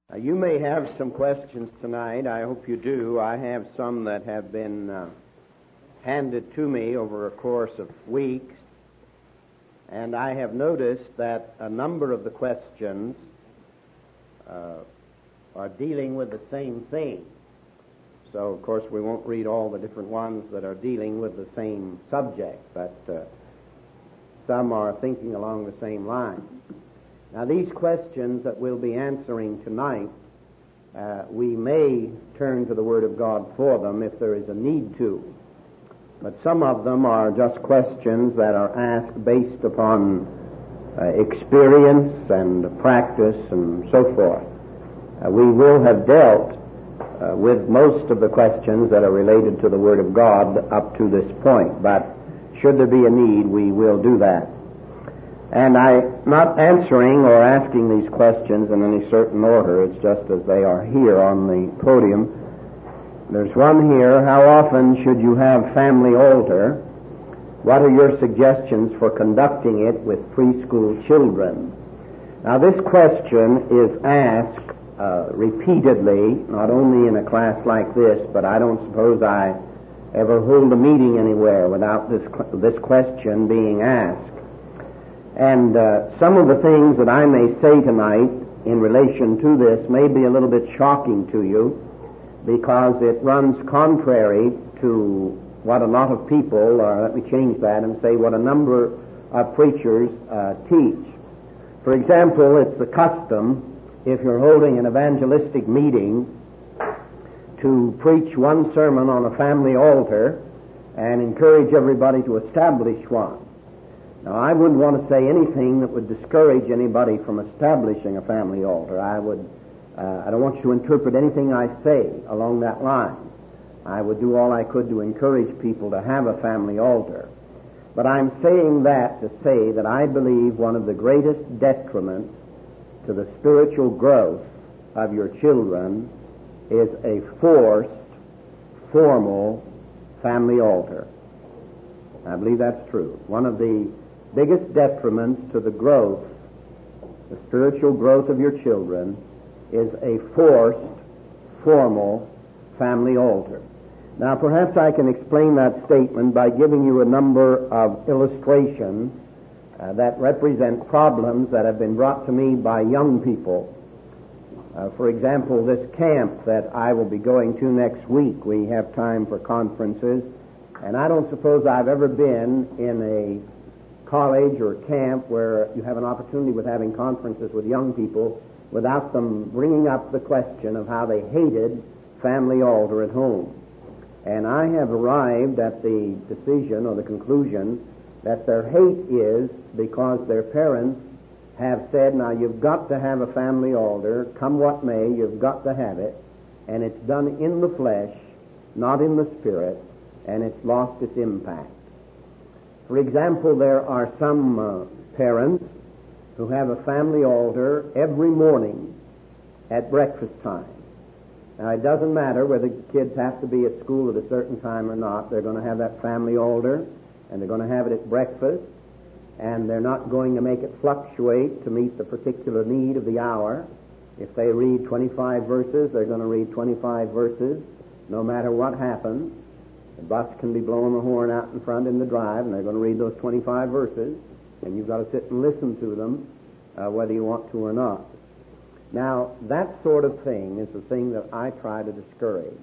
You may have some questions tonight. I hope you do. I have some that have been handed to me over a course of weeks, and I have noticed that a number of the questions are dealing with the same thing. So, of course, we won't read all the different ones that are dealing with the same subject, but some are thinking along the same lines. Now, these questions that we'll be answering tonight, we may turn to the Word of God for them if there is a need to. But some of them are just questions that are asked based upon experience and practice and so forth. We will have dealt with most of the questions that are related to the Word of God up to this point, but should there be a need, we will do that. And I'm not answering or asking these questions in any certain order. It's just as they are here on the podium. There's one here: how often should you have family altar? What are your suggestions for conducting it with preschool children? Now, this question is asked repeatedly, not only in a class like this, but I don't suppose I ever hold a meeting anywhere without this question being asked. And some of the things that I may say tonight in relation to this may be a little bit shocking to you, because it runs contrary to what a lot of people, or let me change that and say what a number of preachers teach. For example, it's the custom, if you're holding an evangelistic meeting, to preach one sermon on a family altar and encourage everybody to establish one. Now, I wouldn't want to say anything that would discourage anybody from establishing a family altar. I don't want you to interpret anything I say along that line. I would do all I could to encourage people to have a family altar. But I'm saying that to say that I believe one of the greatest detriments to the spiritual growth of your children is a forced, formal family altar. I believe that's true. One of the biggest detriments to the growth, the spiritual growth of your children, is a forced, formal family altar. Now, perhaps I can explain that statement by giving you a number of illustrations that represent problems that have been brought to me by young people. For example, this camp that I will be going to next week, we have time for conferences, and I don't suppose I've ever been in a college or camp where you have an opportunity with having conferences with young people without them bringing up the question of how they hated family altar at home. And I have arrived at the decision or the conclusion that their hate is because their parents have said, now you've got to have a family altar, come what may, you've got to have it, and it's done in the flesh, not in the spirit, and it's lost its impact. For example, there are some parents who have a family altar every morning at breakfast time. Now, it doesn't matter whether the kids have to be at school at a certain time or not. They're going to have that family altar, and they're going to have it at breakfast, and they're not going to make it fluctuate to meet the particular need of the hour. If they read 25 verses, they're going to read 25 verses, no matter what happens. The bus can be blowing the horn out in front in the drive, and they're going to read those 25 verses, and you've got to sit and listen to them, whether you want to or not. Now, that sort of thing is the thing that I try to discourage.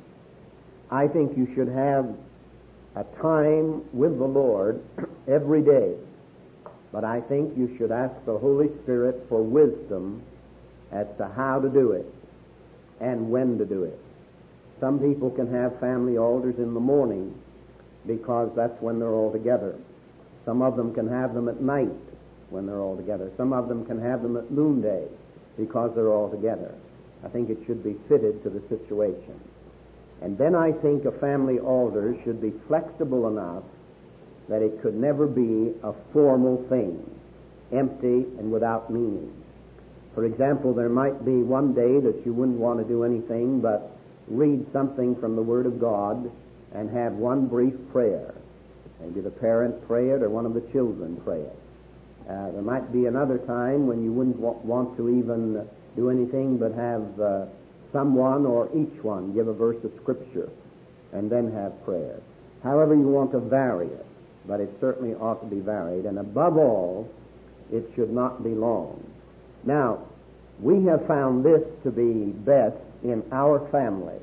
I think you should have a time with the Lord every day, but I think you should ask the Holy Spirit for wisdom as to how to do it and when to do it. Some people can have family altars in the morning because that's when they're all together. Some of them can have them at night when they're all together. Some of them can have them at noonday because they're all together. I think it should be fitted to the situation. And then I think a family altar should be flexible enough that it could never be a formal thing, empty and without meaning. For example, there might be one day that you wouldn't want to do anything but read something from the Word of God and have one brief prayer. Maybe the parent pray it or one of the children pray it. There might be another time when you wouldn't want to even do anything but have someone or each one give a verse of Scripture and then have prayer. However you want to vary it, but it certainly ought to be varied, and above all, it should not be long. Now, we have found this to be best in our family.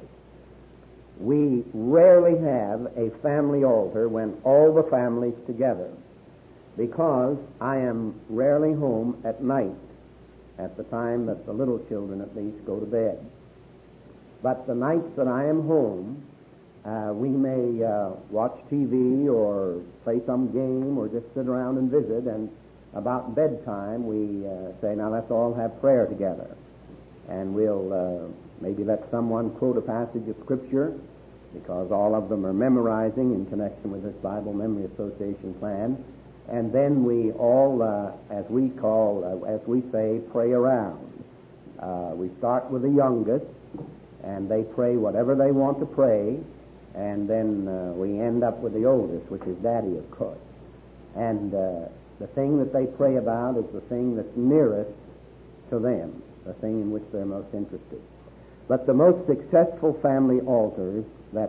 We rarely have a family altar when all the family's together, because I am rarely home at night, at the time that the little children at least go to bed. But the nights that I am home, we may watch TV or play some game or just sit around and visit, and about bedtime we say, now let's all have prayer together. And we'll maybe let someone quote a passage of Scripture, because all of them are memorizing in connection with this Bible Memory Association plan. And then we all, as we say, pray around. We start with the youngest, and they pray whatever they want to pray, and then we end up with the oldest, which is Daddy, of course. And the thing that they pray about is the thing that's nearest to them, the thing in which they're most interested. But the most successful family altar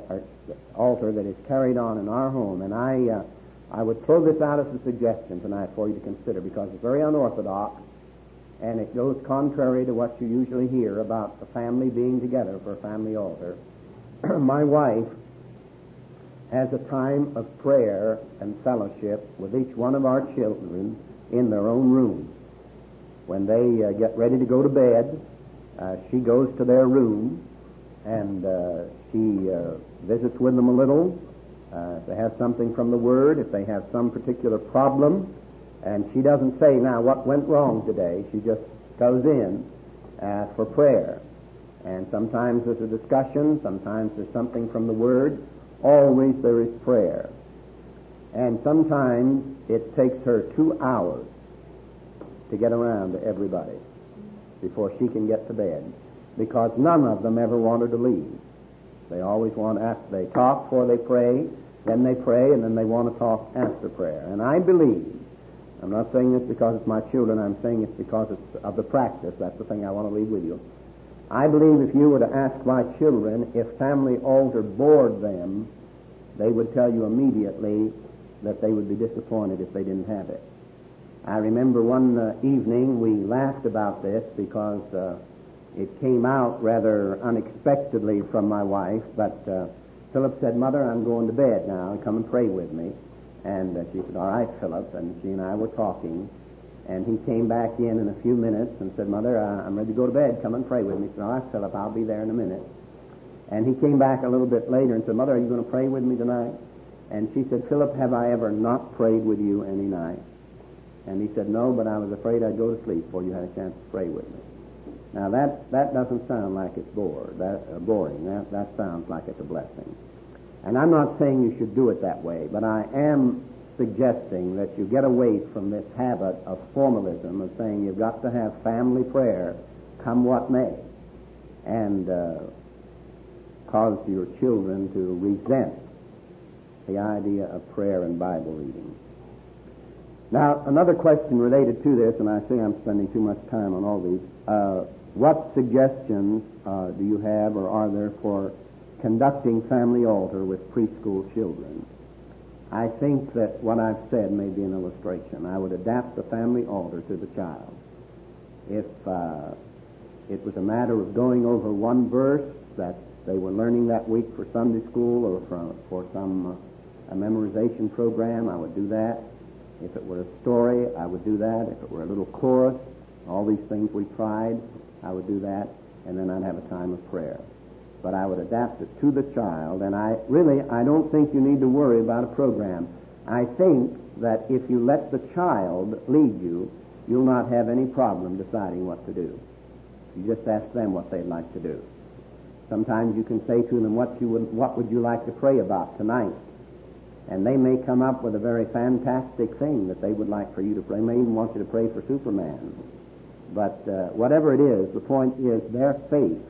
that is carried on in our home, and I would throw this out as a suggestion tonight for you to consider, because it's very unorthodox, and it goes contrary to what you usually hear about the family being together for a family altar. My wife has a time of prayer and fellowship with each one of our children in their own room. When they get ready to go to bed, she goes to their room, and she visits with them a little. If they have something from the Word, if they have some particular problem, and she doesn't say, now, what went wrong today? She just goes in for prayer. And sometimes there's a discussion, sometimes there's something from the Word. Always there is prayer. And sometimes it takes her 2 hours to get around to everybody before she can get to bed, because none of them ever want her to leave. They always want, after they talk before they pray, then they pray, and then they want to talk after prayer. And I believe, I'm not saying this because it's my children, I'm saying it's because it's of the practice. That's the thing I want to leave with you. I believe if you were to ask my children if family altar bored them, they would tell you immediately that they would be disappointed if they didn't have it. I remember one evening we laughed about this because it came out rather unexpectedly from my wife, but Philip said, Mother, I'm going to bed now, come and pray with me. And she said, all right, Philip, and she and I were talking, and he came back in a few minutes and said, Mother, I'm ready to go to bed, come and pray with me. She said, all right, Philip, I'll be there in a minute. And he came back a little bit later and said, Mother, are you going to pray with me tonight? And she said, Philip, have I ever not prayed with you any night? And he said, no, but I was afraid I'd go to sleep before you had a chance to pray with me. Now, that doesn't sound like it's boring. That sounds like it's a blessing. And I'm not saying you should do it that way, but I am suggesting that you get away from this habit of formalism of saying you've got to have family prayer come what may, and cause your children to resent the idea of prayer and Bible reading. Now, another question related to this, and I say I'm spending too much time on all these, what suggestions do you have or are there for conducting family altar with preschool children? I think that what I've said may be an illustration. I would adapt the family altar to the child. If it was a matter of going over one verse that they were learning that week for Sunday school or for some a memorization program, I would do that. If it were a story, I would do that. If it were a little chorus, all these things we tried, I would do that, and then I'd have a time of prayer. But I would adapt it to the child, and I don't think you need to worry about a program. I think that if you let the child lead you, you'll not have any problem deciding what to do. You just ask them what they'd like to do. Sometimes you can say to them, what would you like to pray about tonight? And they may come up with a very fantastic thing that they would like for you to pray. They may even want you to pray for Superman. But whatever it is, the point is their faith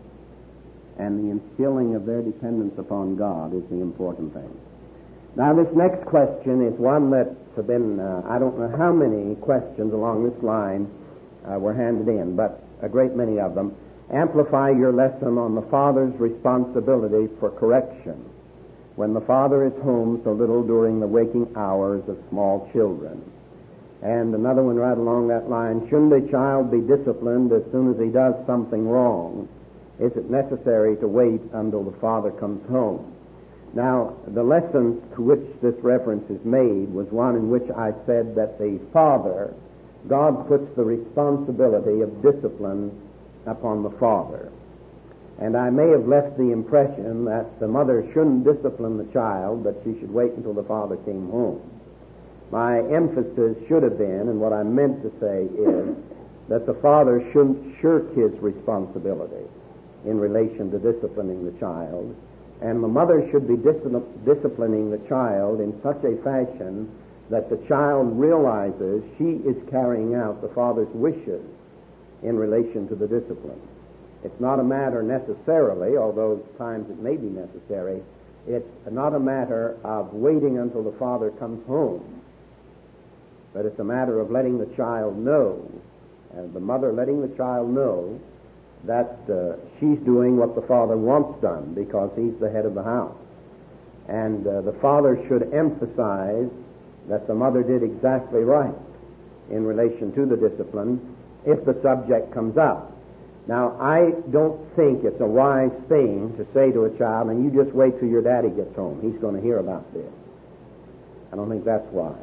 and the instilling of their dependence upon God is the important thing. Now, this next question is one that's been, I don't know how many questions along this line were handed in, but a great many of them, amplify your lesson on the father's responsibility for correction when the father is home so little during the waking hours of small children. And another one right along that line, shouldn't a child be disciplined as soon as he does something wrong? Is it necessary to wait until the father comes home? Now, the lesson to which this reference is made was one in which I said that the father, God puts the responsibility of discipline upon the father. And I may have left the impression that the mother shouldn't discipline the child, but she should wait until the father came home. My emphasis should have been, and what I meant to say is, that the father shouldn't shirk his responsibility in relation to disciplining the child, and the mother should be disciplining the child in such a fashion that the child realizes she is carrying out the father's wishes in relation to the discipline. It's not a matter necessarily, although at times it may be necessary, it's not a matter of waiting until the father comes home, but it's a matter of letting the child know, and the mother letting the child know that she's doing what the father wants done because he's the head of the house. And the father should emphasize that the mother did exactly right in relation to the discipline if the subject comes up. Now, I don't think it's a wise thing to say to a child, and you just wait till your daddy gets home. He's going to hear about this. I don't think that's wise.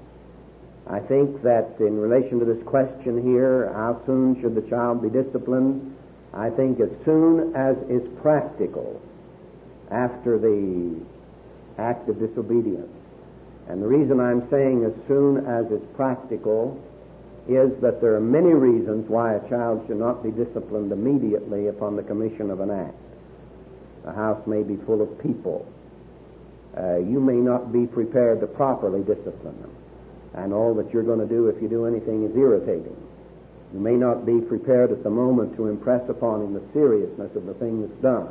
I think that in relation to this question here, how soon should the child be disciplined? I think as soon as is practical after the act of disobedience. And the reason I'm saying as soon as is practical is that there are many reasons why a child should not be disciplined immediately upon the commission of an act. The house may be full of people. You may not be prepared to properly discipline them. And all that you're going to do if you do anything is irritating. You may not be prepared at the moment to impress upon him the seriousness of the thing that's done.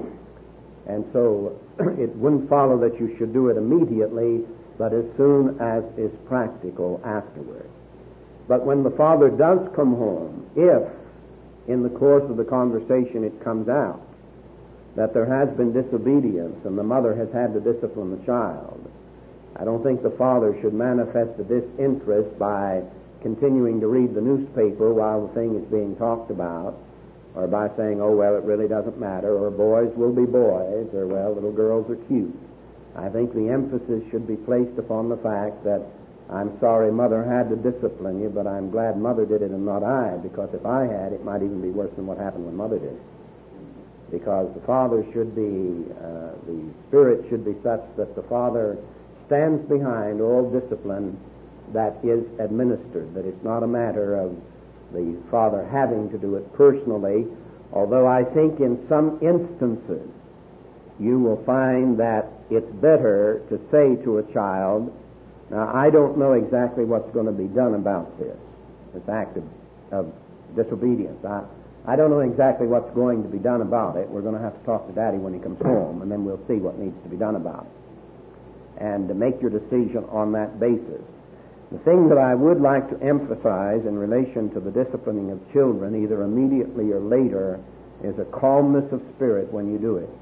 And so it wouldn't follow that you should do it immediately, but as soon as is practical afterward. But when the father does come home, if in the course of the conversation it comes out that there has been disobedience and the mother has had to discipline the child, I don't think the father should manifest a disinterest by continuing to read the newspaper while the thing is being talked about, or by saying, oh, well, it really doesn't matter, or boys will be boys, or, well, little girls are cute. I think the emphasis should be placed upon the fact that I'm sorry mother had to discipline you, but I'm glad mother did it and not I, because if I had, it might even be worse than what happened when mother did it. Because the father should be, the spirit should be such that the father stands behind all discipline that is administered, that it's not a matter of the father having to do it personally, although I think in some instances you will find that it's better to say to a child, now I don't know exactly what's going to be done about this act of disobedience. I don't know exactly what's going to be done about it. We're going to have to talk to Daddy when he comes home, and then we'll see what needs to be done about it. And to make your decision on that basis. The thing that I would like to emphasize in relation to the disciplining of children, either immediately or later, is a calmness of spirit when you do it.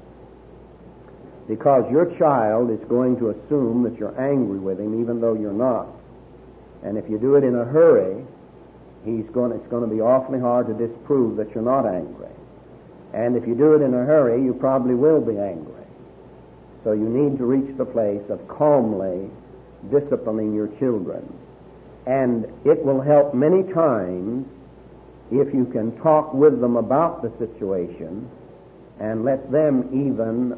Because your child is going to assume that you're angry with him even though you're not. And if you do it in a hurry, it's going to be awfully hard to disprove that you're not angry. And if you do it in a hurry, you probably will be angry. So you need to reach the place of calmly disciplining your children. And it will help many times if you can talk with them about the situation and let them even,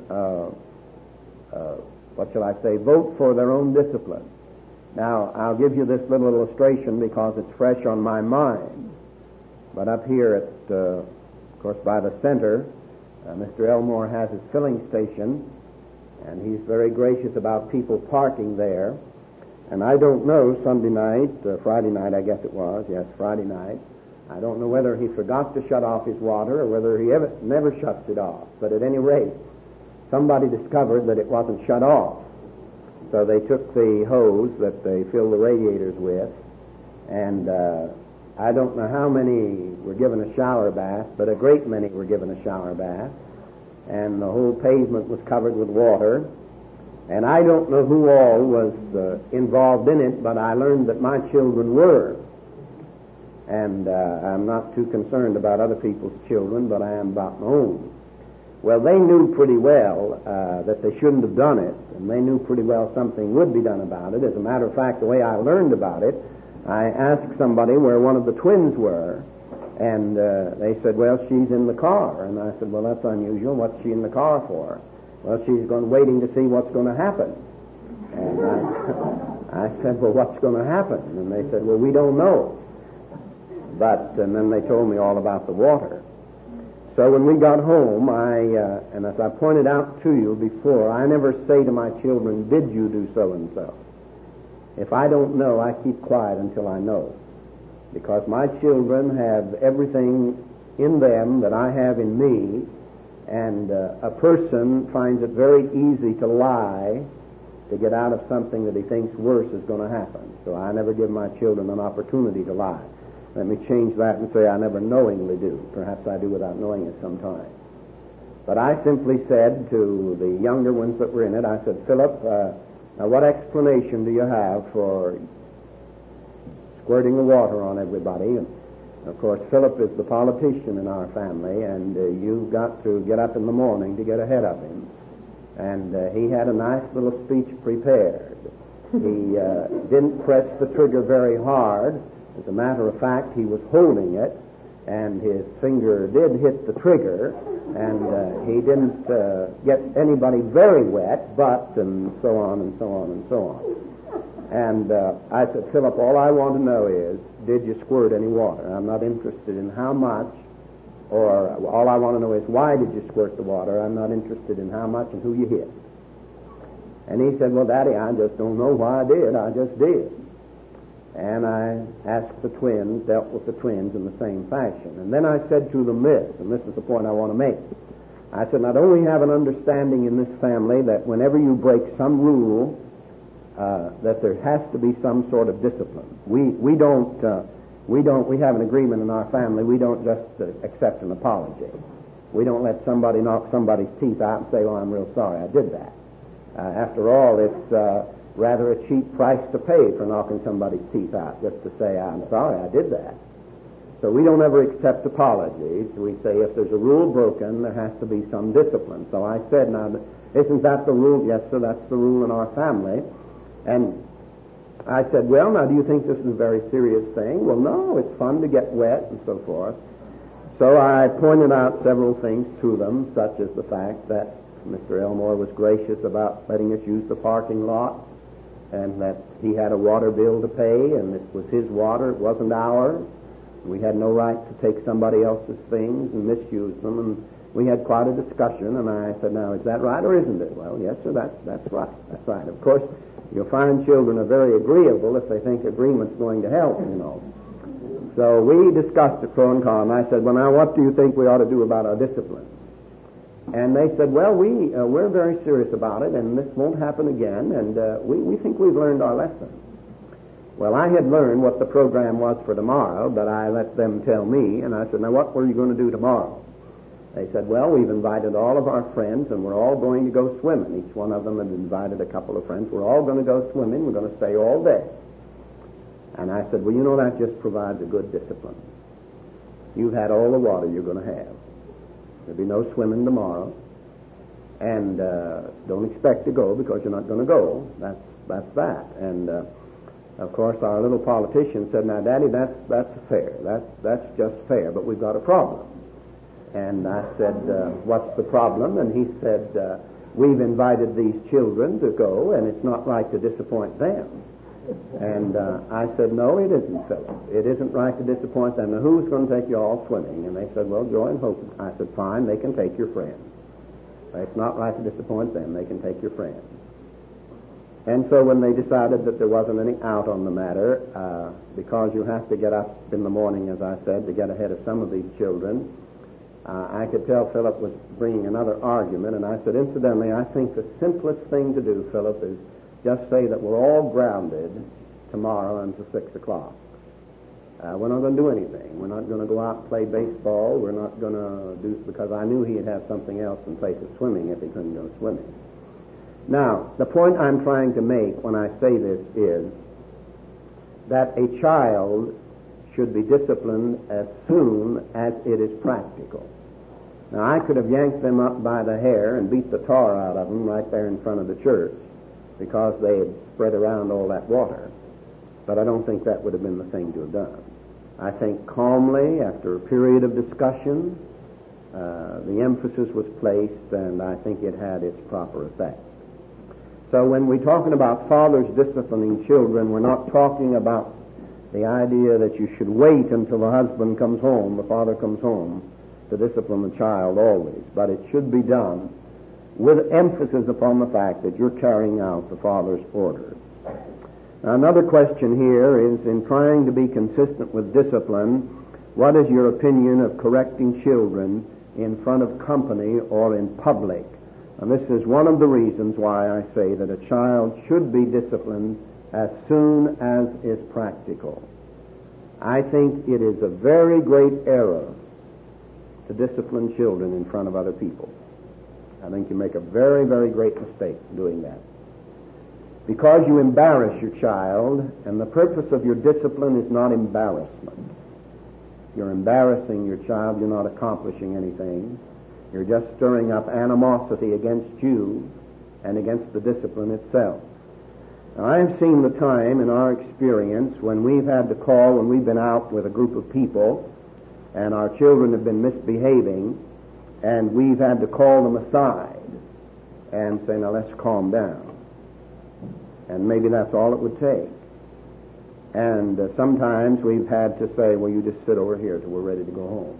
vote for their own discipline. Now, I'll give you this little illustration because it's fresh on my mind. But up here at, of course, by the center, Mr. Elmore has his filling station, and he's very gracious about people parking there. And I don't know, Sunday night, Friday night I guess it was, yes, Friday night, I don't know whether he forgot to shut off his water or whether he never shuts it off. But at any rate, somebody discovered that it wasn't shut off. So they took the hose that they fill the radiators with and I don't know how many were given a shower bath, but a great many were given a shower bath. And the whole pavement was covered with water. And I don't know who all was involved in it, but I learned that my children were. And I'm not too concerned about other people's children, but I am about my own. Well, they knew pretty well that they shouldn't have done it, and they knew pretty well something would be done about it. As a matter of fact, the way I learned about it, I asked somebody where one of the twins were, and they said, well, she's in the car. And I said, well, that's unusual. What's she in the car for? Well, she's waiting to see what's going to happen. And I said, well, what's going to happen? And they said, well, we don't know. And then they told me all about the water. So when we got home, and as I pointed out to you before, I never say to my children, did you do so and so? If I don't know, I keep quiet until I know. Because my children have everything in them that I have in me, and a person finds it very easy to lie to get out of something that he thinks worse is going to happen. So I never give my children an opportunity to lie. Let me change that and say I never knowingly do. Perhaps I do without knowing it sometimes. But I simply said to the younger ones that were in it, I said, Philip, now what explanation do you have for squirting the water on everybody? And of course, Philip is the politician in our family, and you've got to get up in the morning to get ahead of him. And he had a nice little speech prepared. He didn't press the trigger very hard. As a matter of fact, he was holding it, and his finger did hit the trigger, and he didn't get anybody very wet, and so on and so on and so on. And I said, Philip, all I want to know is, did you squirt any water? I'm not interested in how much, or all I want to know is, why did you squirt the water? I'm not interested in how much and who you hit. And he said, well, Daddy, I just don't know why I did. I just did. And I asked the twins, dealt with the twins in the same fashion. And then I said to them this, and this is the point I want to make. I said, now don't we have an understanding in this family that whenever you break some rule, that there has to be some sort of discipline. We have an agreement in our family. We don't just accept an apology. We don't let somebody knock somebody's teeth out and say, oh, I'm real sorry, I did that. After all, it's rather a cheap price to pay for knocking somebody's teeth out, just to say, I'm sorry, I did that. So we don't ever accept apologies. We say if there's a rule broken, there has to be some discipline. So I said, now, isn't that the rule? Yes, sir, that's the rule in our family. And I said, well, now, do you think this is a very serious thing? Well, no, it's fun to get wet and so forth. So I pointed out several things to them, such as the fact that Mr. Elmore was gracious about letting us use the parking lot, and that he had a water bill to pay, and it was his water, it wasn't ours. We had no right to take somebody else's things and misuse them, and we had quite a discussion, and I said, now, is that right or isn't it? Well, yes, sir, that's right. That's right. Of course, you'll find children are very agreeable if they think agreement's going to help, you know. So we discussed it pro and con, and I said, well, now, what do you think we ought to do about our discipline? And they said, well, we're very serious about it, and this won't happen again, and we think we've learned our lesson. Well, I had learned what the program was for tomorrow, but I let them tell me, and I said, now, what were you going to do tomorrow? They said, well, we've invited all of our friends, and we're all going to go swimming. Each one of them had invited a couple of friends. We're all going to go swimming. We're going to stay all day. And I said, well, you know, that just provides a good discipline. You've had all the water you're going to have. There'll be no swimming tomorrow, and don't expect to go because you're not going to go. That's that. And of course, our little politician said, "Now, Daddy, that's fair. That's just fair, but we've got a problem." And I said, "What's the problem?" And he said, "We've invited these children to go, and it's not right to disappoint them." And I said, "No, it isn't, Philip. It isn't right to disappoint them. Now, who's going to take you all swimming?" And they said, "Well, Joy and Hope." I said, "Fine, they can take your friends. It's not right to disappoint them. They can take your friends." And so when they decided that there wasn't any out on the matter, because you have to get up in the morning, as I said, to get ahead of some of these children, I could tell Philip was bringing another argument, and I said, "Incidentally, I think the simplest thing to do, Philip, is just say that we're all grounded tomorrow until 6 o'clock. We're not going to do anything. We're not going to go out and play baseball. We're not going to do, because I knew he'd have something else in place of swimming if he couldn't go swimming. Now, the point I'm trying to make when I say this is that a child should be disciplined as soon as it is practical. Now, I could have yanked them up by the hair and beat the tar out of them right there in front of the church because they had spread around all that water. But I don't think that would have been the thing to have done. I think calmly, after a period of discussion, the emphasis was placed, and I think it had its proper effect. So when we're talking about fathers disciplining children, we're not talking about the idea that you should wait until the husband comes home, the father comes home, to discipline the child always. But it should be done with emphasis upon the fact that you're carrying out the father's orders. Now, another question here is, in trying to be consistent with discipline, what is your opinion of correcting children in front of company or in public? And this is one of the reasons why I say that a child should be disciplined as soon as is practical. I think it is a very great error to discipline children in front of other people. I think you make a very, very great mistake doing that. Because you embarrass your child, and the purpose of your discipline is not embarrassment. You're embarrassing your child, you're not accomplishing anything. You're just stirring up animosity against you and against the discipline itself. Now, I have seen the time in our experience when we've had to call, when we've been out with a group of people and our children have been misbehaving, and we've had to call them aside and say, now let's calm down. And maybe that's all it would take. And sometimes we've had to say, well, you just sit over here till we're ready to go home.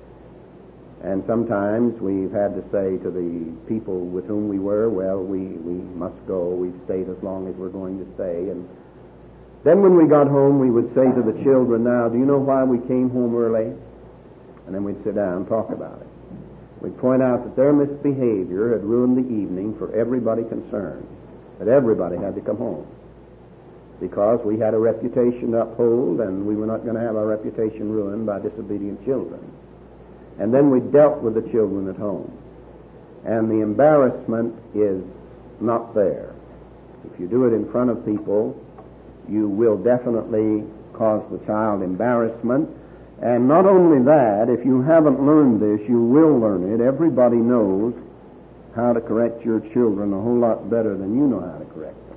And sometimes we've had to say to the people with whom we were, well, we must go. We've stayed as long as we're going to stay. And then when we got home, we would say to the children, now, do you know why we came home early? And then we'd sit down and talk about it. We'd point out that their misbehavior had ruined the evening for everybody concerned, that everybody had to come home because we had a reputation to uphold, and we were not going to have our reputation ruined by disobedient children. And then we dealt with the children at home. And the embarrassment is not there. If you do it in front of people, you will definitely cause the child embarrassment. And not only that, if you haven't learned this, you will learn it. Everybody knows how to correct your children a whole lot better than you know how to correct them.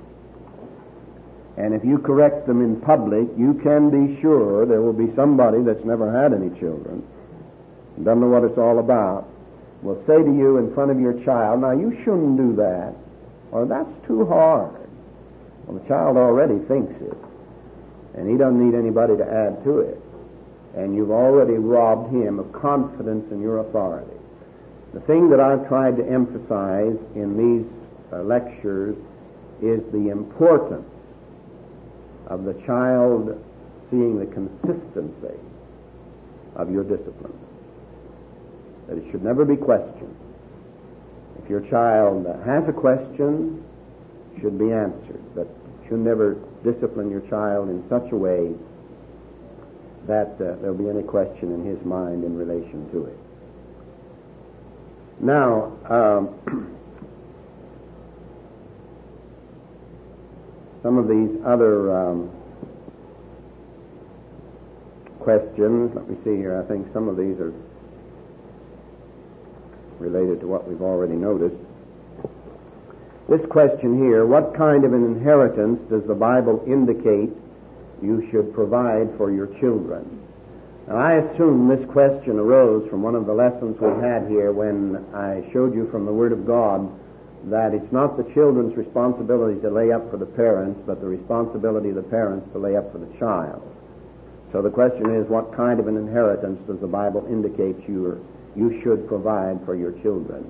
And if you correct them in public, you can be sure there will be somebody that's never had any children, doesn't know what it's all about, will say to you in front of your child, now you shouldn't do that, or that's too hard. Well, the child already thinks it, and he doesn't need anybody to add to it. And you've already robbed him of confidence in your authority. The thing that I've tried to emphasize in these lectures is the importance of the child seeing the consistency of your discipline. That it should never be questioned. If your child has a question, it should be answered. But you should never discipline your child in such a way that there'll be any question in his mind in relation to it. Now, some of these other questions, let me see here, I think some of these are related to what we've already noticed. This question here, what kind of an inheritance does the Bible indicate you should provide for your children? Now, I assume this question arose from one of the lessons we had here when I showed you from the Word of God that it's not the children's responsibility to lay up for the parents, but the responsibility of the parents to lay up for the child. So the question is, what kind of an inheritance does the Bible indicate you should provide for your children?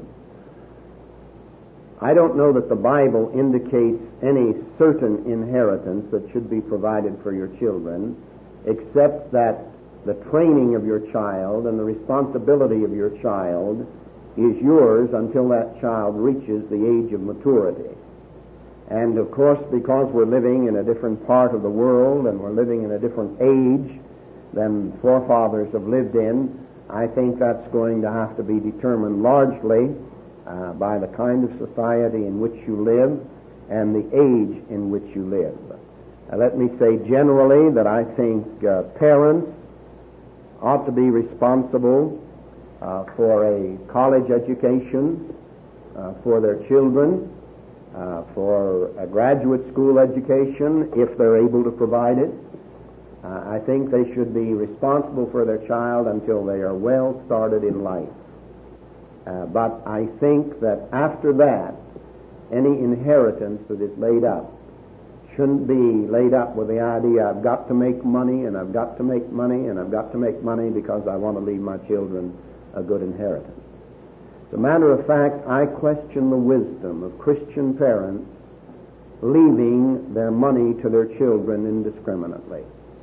I don't know that the Bible indicates any certain inheritance that should be provided for your children, except that the training of your child and the responsibility of your child is yours until that child reaches the age of maturity. And of course, because we're living in a different part of the world and we're living in a different age, than forefathers have lived in, I think that's going to have to be determined largely by the kind of society in which you live and the age in which you live. Let me say generally that I think parents ought to be responsible for a college education for their children, for a graduate school education if they're able to provide it. I think they should be responsible for their child until they are well started in life. But I think that after that, any inheritance that is laid up shouldn't be laid up with the idea, I've got to make money, and I've got to make money, and I've got to make money because I want to leave my children a good inheritance. As a matter of fact, I question the wisdom of Christian parents leaving their money to their children indiscriminately.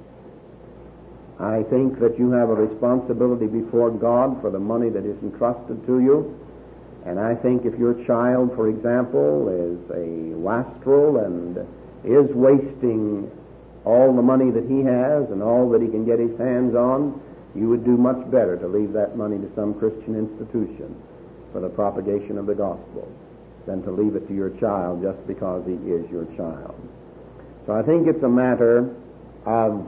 I think that you have a responsibility before God for the money that is entrusted to you, and I think if your child, for example, is a wastrel and is wasting all the money that he has and all that he can get his hands on, you would do much better to leave that money to some Christian institution for the propagation of the gospel than to leave it to your child just because he is your child. So I think it's a matter of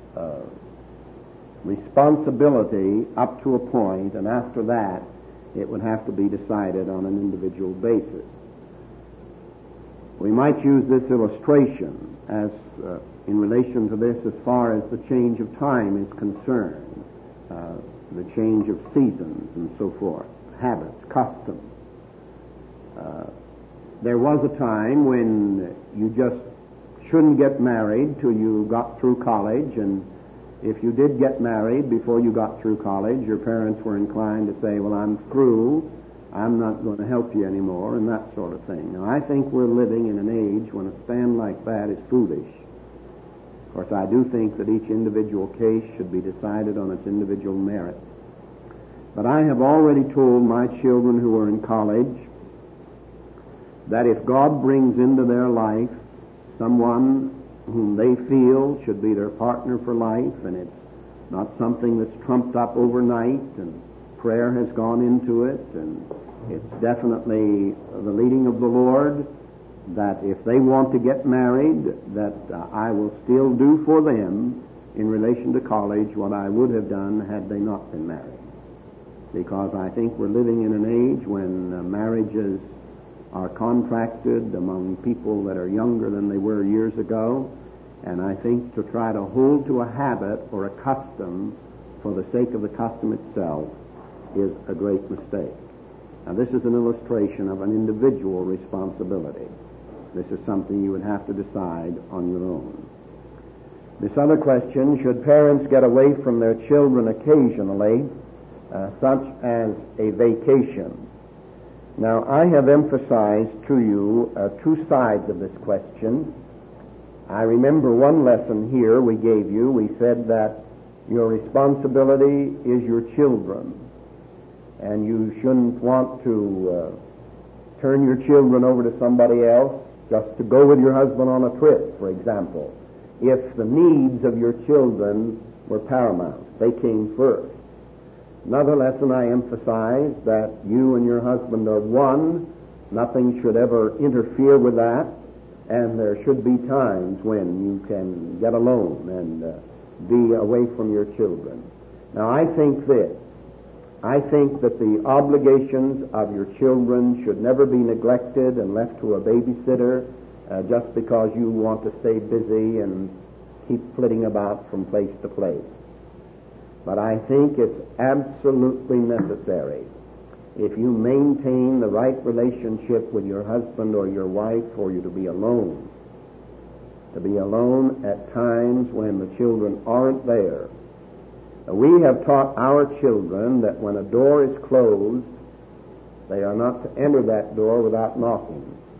responsibility up to a point, and after that it would have to be decided on an individual basis. We might use this illustration as in relation to this as far as the change of time is concerned, the change of seasons and so forth, habits, customs. There was a time when you just shouldn't get married till you got through college, and if you did get married before you got through college, your parents were inclined to say, well, I'm through, I'm not going to help you anymore, and that sort of thing. Now, I think we're living in an age when a stand like that is foolish. Of course, I do think that each individual case should be decided on its individual merit. But I have already told my children who are in college that if God brings into their life someone whom they feel should be their partner for life, and it's not something that's trumped up overnight and prayer has gone into it, and it's definitely the leading of the Lord, that if they want to get married, that I will still do for them in relation to college what I would have done had they not been married. Because I think we're living in an age when marriages are contracted among people that are younger than they were years ago, and I think to try to hold to a habit or a custom for the sake of the custom itself is a great mistake. Now, this is an illustration of an individual responsibility. This is something you would have to decide on your own. This other question, should parents get away from their children occasionally, such as a vacation? Now, I have emphasized to you two sides of this question. I remember one lesson here we gave you. We said that your responsibility is your children, and you shouldn't want to turn your children over to somebody else just to go with your husband on a trip, for example, if the needs of your children were paramount. They came first. Another lesson I emphasized that you and your husband are one. Nothing should ever interfere with that, and there should be times when you can get alone and be away from your children. Now, I think this. I think that the obligations of your children should never be neglected and left to a babysitter just because you want to stay busy and keep flitting about from place to place. But I think it's absolutely necessary, if you maintain the right relationship with your husband or your wife, for you to be alone. To be alone at times when the children aren't there. We have taught our children that when a door is closed, they are not to enter that door without knocking.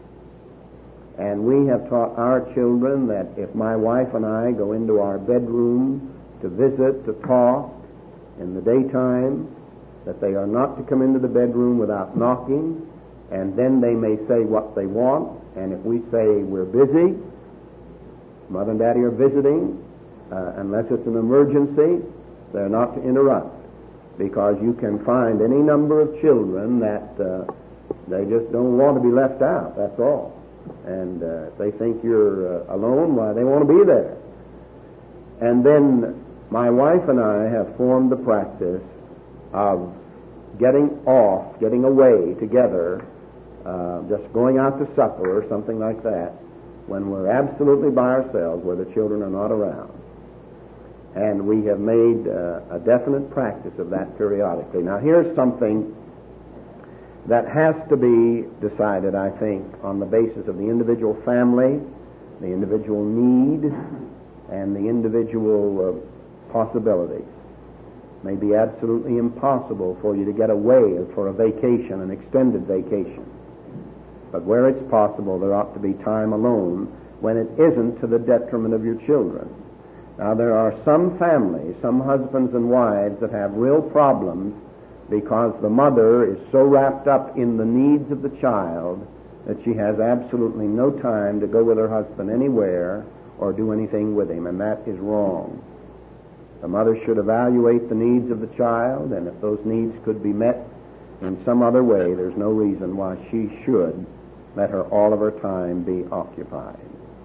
And we have taught our children that if my wife and I go into our bedroom to visit, to talk in the daytime, that they are not to come into the bedroom without knocking, and then they may say what they want, and if we say we're busy, Mother and Daddy are visiting, unless it's an emergency, they're not to interrupt, because you can find any number of children that they just don't want to be left out, that's all. And if they think you're alone, why, they want to be there. And then my wife and I have formed the practice of getting away together, just going out to supper or something like that, when we're absolutely by ourselves, where the children are not around. And we have made a definite practice of that periodically. Now, here's something that has to be decided, I think, on the basis of the individual family, the individual need, and the individual possibilities. It may be absolutely impossible for you to get away for a vacation, an extended vacation. But where it's possible, there ought to be time alone when it isn't to the detriment of your children. Now, there are some families, some husbands and wives that have real problems because the mother is so wrapped up in the needs of the child that she has absolutely no time to go with her husband anywhere or do anything with him, and that is wrong. The mother should evaluate the needs of the child, and if those needs could be met in some other way, there's no reason why she should let all of her time be occupied.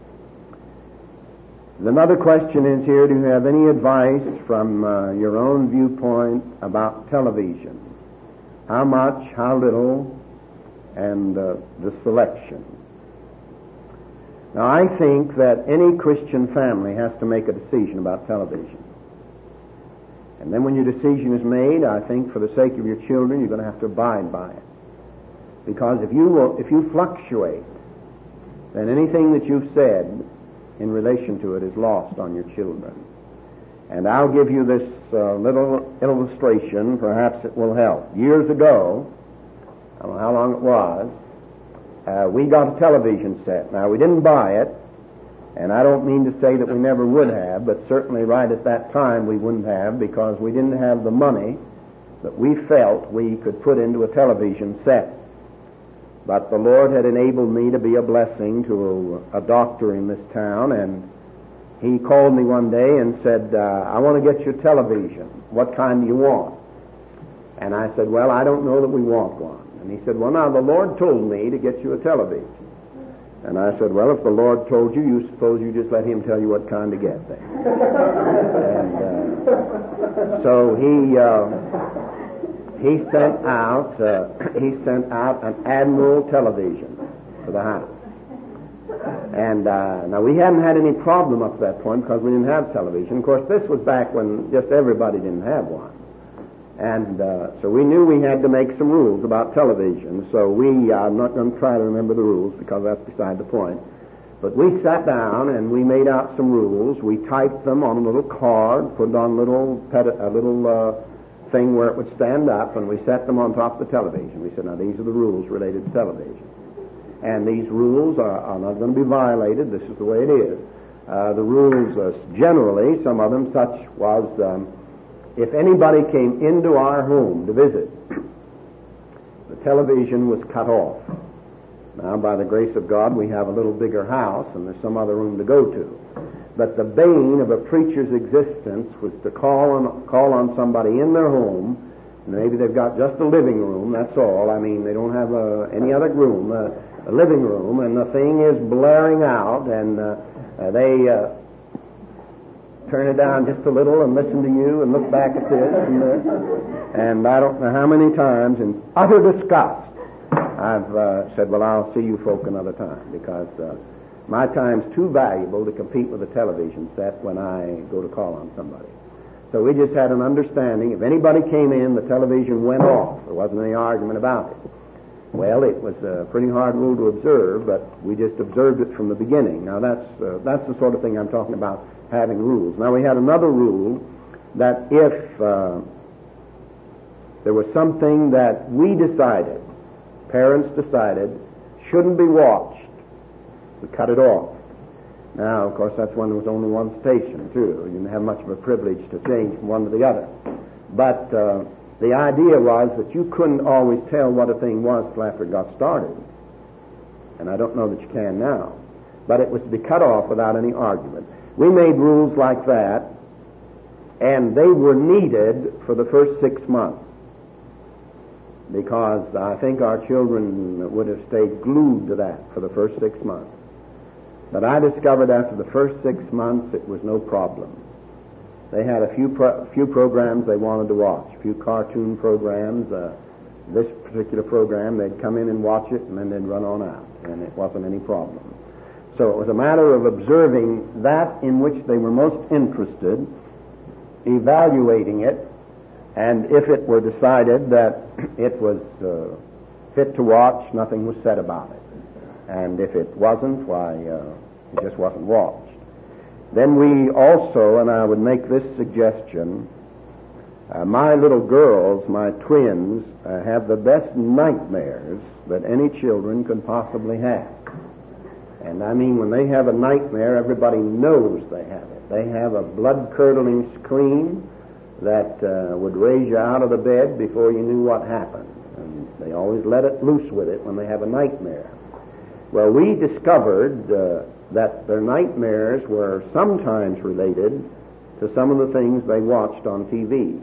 Another question is here, do you have any advice from your own viewpoint about television? How much, how little, and the selection? Now, I think that any Christian family has to make a decision about television. And then when your decision is made, I think for the sake of your children, you're going to have to abide by it. Because if you fluctuate, then anything that you've said in relation to it is lost on your children. And I'll give you this little illustration. Perhaps it will help. Years ago, I don't know how long it was, we got a television set. Now, we didn't buy it, and I don't mean to say that we never would have, but certainly right at that time we wouldn't have, because we didn't have the money that we felt we could put into a television set. But the Lord had enabled me to be a blessing to a doctor in this town, and he called me one day and said, I want to get you a television. What kind do you want? And I said, well, I don't know that we want one. And he said, well, now, the Lord told me to get you a television. And I said, well, if the Lord told you, you suppose you just let him tell you what kind to get then. And so he sent out an Admiral television to the house. And now, we hadn't had any problem up to that point because we didn't have television. Of course, this was back when just everybody didn't have one. And so we knew we had to make some rules about television. So I'm not going to try to remember the rules because that's beside the point. But we sat down and we made out some rules. We typed them on a little card, put it on a little thing where it would stand up, and we set them on top of the television. We said, now, these are the rules related to television. And these rules are not going to be violated. This is the way it is. The rules, generally, some of them, such was, if anybody came into our home to visit, the television was cut off. Now, by the grace of God, we have a little bigger house, and there's some other room to go to. But the bane of a preacher's existence was to call on somebody in their home. Maybe they've got just a living room, that's all. I mean, they don't have any other room, a living room, and the thing is blaring out, and they turn it down just a little and listen to you and look back at this and I don't know how many times in utter disgust I've said, well, I'll see you folk another time, because my time's too valuable to compete with a television set when I go to call on somebody. So we just had an understanding. If anybody came in, the television went off. There wasn't any argument about it. Well, it was a pretty hard rule to observe, but we just observed it from the beginning. Now, that's the sort of thing I'm talking about, having rules. Now, we had another rule that if there was something that we decided, parents decided, shouldn't be watched, we cut it off. Now, of course, that's when there was only one station, too. You didn't have much of a privilege to change from one to the other. But the idea was that you couldn't always tell what a thing was till after it got started. And I don't know that you can now. But it was to be cut off without any argument. We made rules like that, and they were needed for the first 6 months, because I think our children would have stayed glued to that for the first 6 months. But I discovered after the first 6 months it was no problem. They had a few programs they wanted to watch, a few cartoon programs. This particular program, they'd come in and watch it, and then they'd run on out, and it wasn't any problem. So it was a matter of observing that in which they were most interested, evaluating it, and if it were decided that it was fit to watch, nothing was said about it. And if it wasn't, why, it just wasn't watched. Then we also, and I would make this suggestion, my little girls, my twins, have the best nightmares that any children could possibly have. And I mean, when they have a nightmare, everybody knows they have it. They have a blood-curdling scream that would raise you out of the bed before you knew what happened. And they always let it loose with it when they have a nightmare. Well, we discovered that their nightmares were sometimes related to some of the things they watched on TV.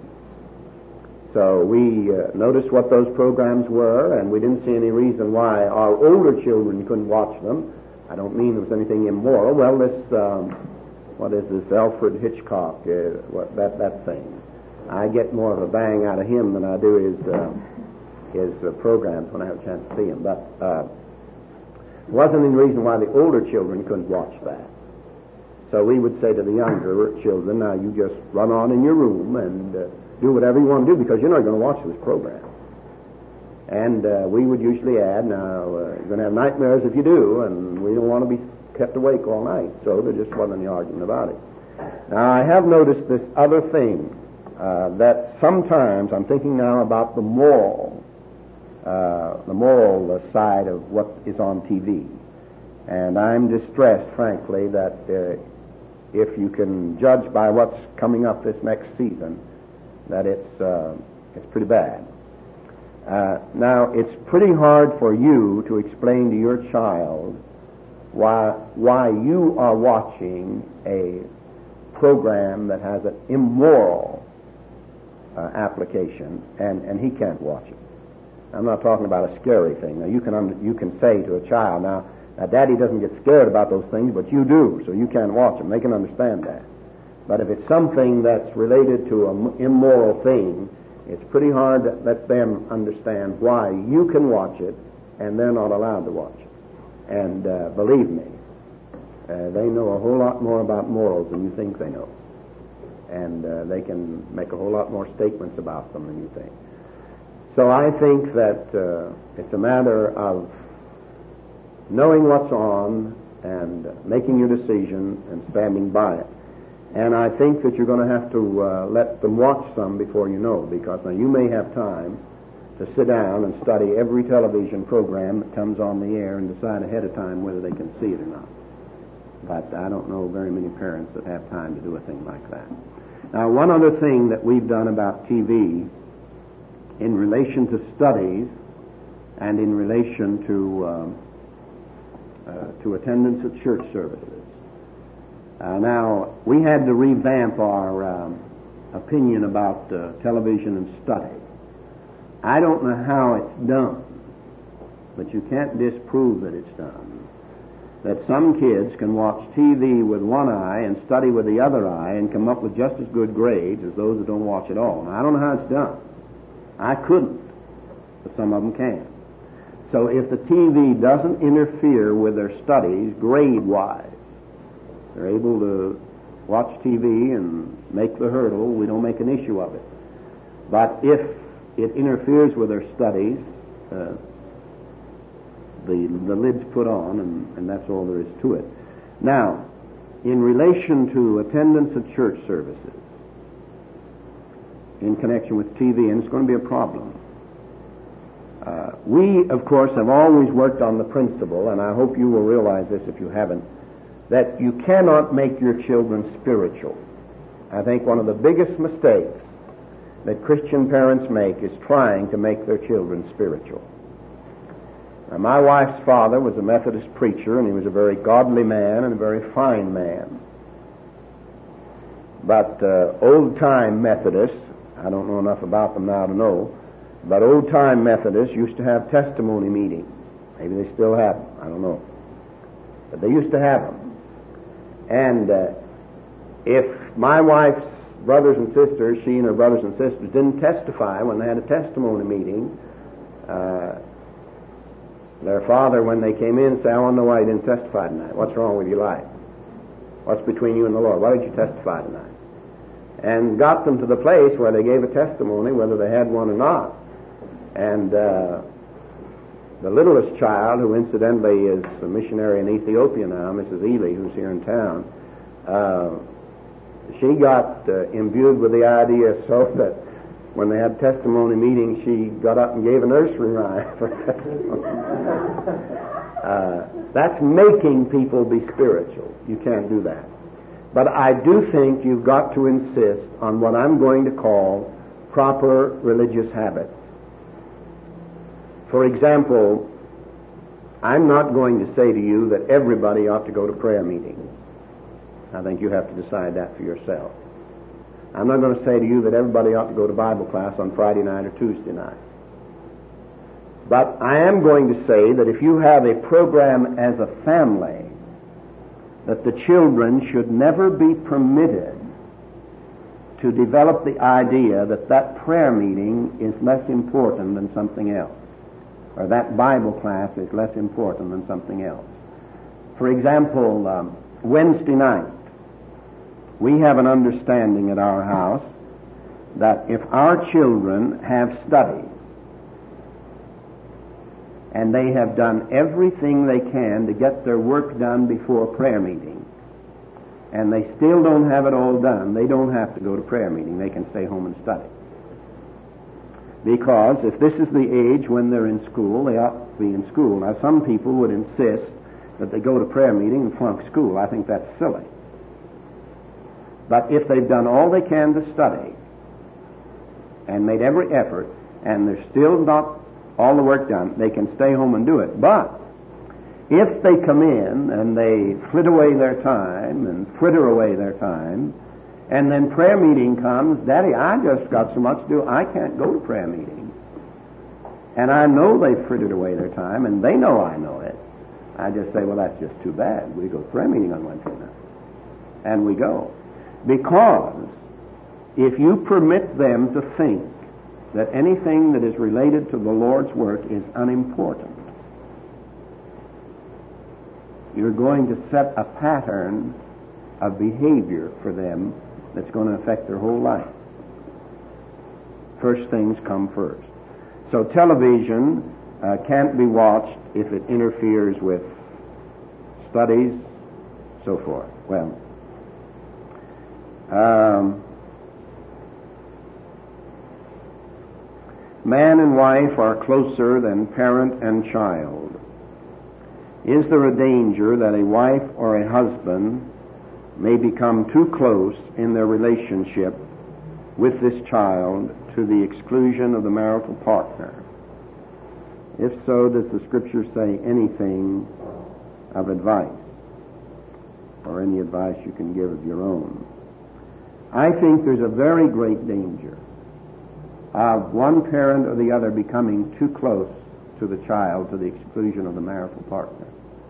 So we noticed what those programs were, and we didn't see any reason why our older children couldn't watch them. I don't mean there was anything immoral. Well, this, what is this, Alfred Hitchcock, that thing. I get more of a bang out of him than I do his programs when I have a chance to see him. But there wasn't any reason why the older children couldn't watch that. So we would say to the younger children, now you just run on in your room and do whatever you want to do, because you're not going to watch this program. And we would usually add, now, you're going to have nightmares if you do, and we don't want to be kept awake all night. So there just wasn't any argument about it. Now, I have noticed this other thing, that sometimes, I'm thinking now about the moral side of what is on TV. And I'm distressed, frankly, that if you can judge by what's coming up this next season, that it's pretty bad. Now, it's pretty hard for you to explain to your child why you are watching a program that has an immoral application, and he can't watch it. I'm not talking about a scary thing. Now, you can say to a child, now, Daddy doesn't get scared about those things, but you do, so you can't watch them. They can understand that. But if it's something that's related to an immoral thing, it's pretty hard to let them understand why you can watch it and they're not allowed to watch it. And believe me, they know a whole lot more about morals than you think they know. And they can make a whole lot more statements about them than you think. So I think that it's a matter of knowing what's on and making your decision and standing by it. And I think that you're going to have to let them watch some before you know, because now you may have time to sit down and study every television program that comes on the air and decide ahead of time whether they can see it or not. But I don't know very many parents that have time to do a thing like that. Now, one other thing that we've done about TV in relation to studies and in relation to attendance at church services. Now, we had to revamp our opinion about television and study. I don't know how it's done, but you can't disprove that it's done. That some kids can watch TV with one eye and study with the other eye and come up with just as good grades as those that don't watch at all. Now, I don't know how it's done. I couldn't, but some of them can. So if the TV doesn't interfere with their studies grade-wise, they're able to watch TV and make the hurdle. We don't make an issue of it. But if it interferes with their studies, the lid's put on, and that's all there is to it. Now, in relation to attendance at church services, in connection with TV, and it's going to be a problem. We, of course, have always worked on the principle, and I hope you will realize this if you haven't, that you cannot make your children spiritual. I think one of the biggest mistakes that Christian parents make is trying to make their children spiritual. Now, my wife's father was a Methodist preacher, and he was a very godly man and a very fine man. But old-time Methodists, I don't know enough about them now to know, but old-time Methodists used to have testimony meetings. Maybe they still have them, I don't know. But they used to have them. And if my wife's brothers and sisters, she and her brothers and sisters, didn't testify when they had a testimony meeting, their father, when they came in, said, I want to know why you didn't testify tonight. What's wrong with your life? What's between you and the Lord? Why didn't you testify tonight? And got them to the place where they gave a testimony, whether they had one or not. And the littlest child, who incidentally is a missionary in Ethiopia now, Mrs. Ely, who's here in town, she got imbued with the idea so that when they had testimony meetings, she got up and gave a nursery rhyme for testimony. That's making people be spiritual. You can't do that. But I do think you've got to insist on what I'm going to call proper religious habits. For example, I'm not going to say to you that everybody ought to go to prayer meetings. I think you have to decide that for yourself. I'm not going to say to you that everybody ought to go to Bible class on Friday night or Tuesday night. But I am going to say that if you have a program as a family, that the children should never be permitted to develop the idea that that prayer meeting is less important than something else, or that Bible class is less important than something else. For example, Wednesday night, we have an understanding at our house that if our children have studied and they have done everything they can to get their work done before prayer meeting, and they still don't have it all done, they don't have to go to prayer meeting. They can stay home and study. Because if this is the age when they're in school, they ought to be in school. Now, some people would insist that they go to prayer meeting and flunk school. I think that's silly. But if they've done all they can to study and made every effort, and there's still not all the work done, they can stay home and do it. But if they come in and they flit away their time and fritter away their time, and then prayer meeting comes, Daddy, I just got so much to do, I can't go to prayer meeting. And I know they've frittered away their time, and they know I know it. I just say, well, that's just too bad. We go to prayer meeting on Wednesday night. And we go. Because if you permit them to think that anything that is related to the Lord's work is unimportant, you're going to set a pattern of behavior for them that's going to affect their whole life. First things come first. So television can't be watched if it interferes with studies, so forth. Well, man and wife are closer than parent and child. Is there a danger that a wife or a husband may become too close in their relationship with this child to the exclusion of the marital partner? If so, does the Scripture say anything of advice, or any advice you can give of your own? I think there's a very great danger of one parent or the other becoming too close to the child to the exclusion of the marital partner.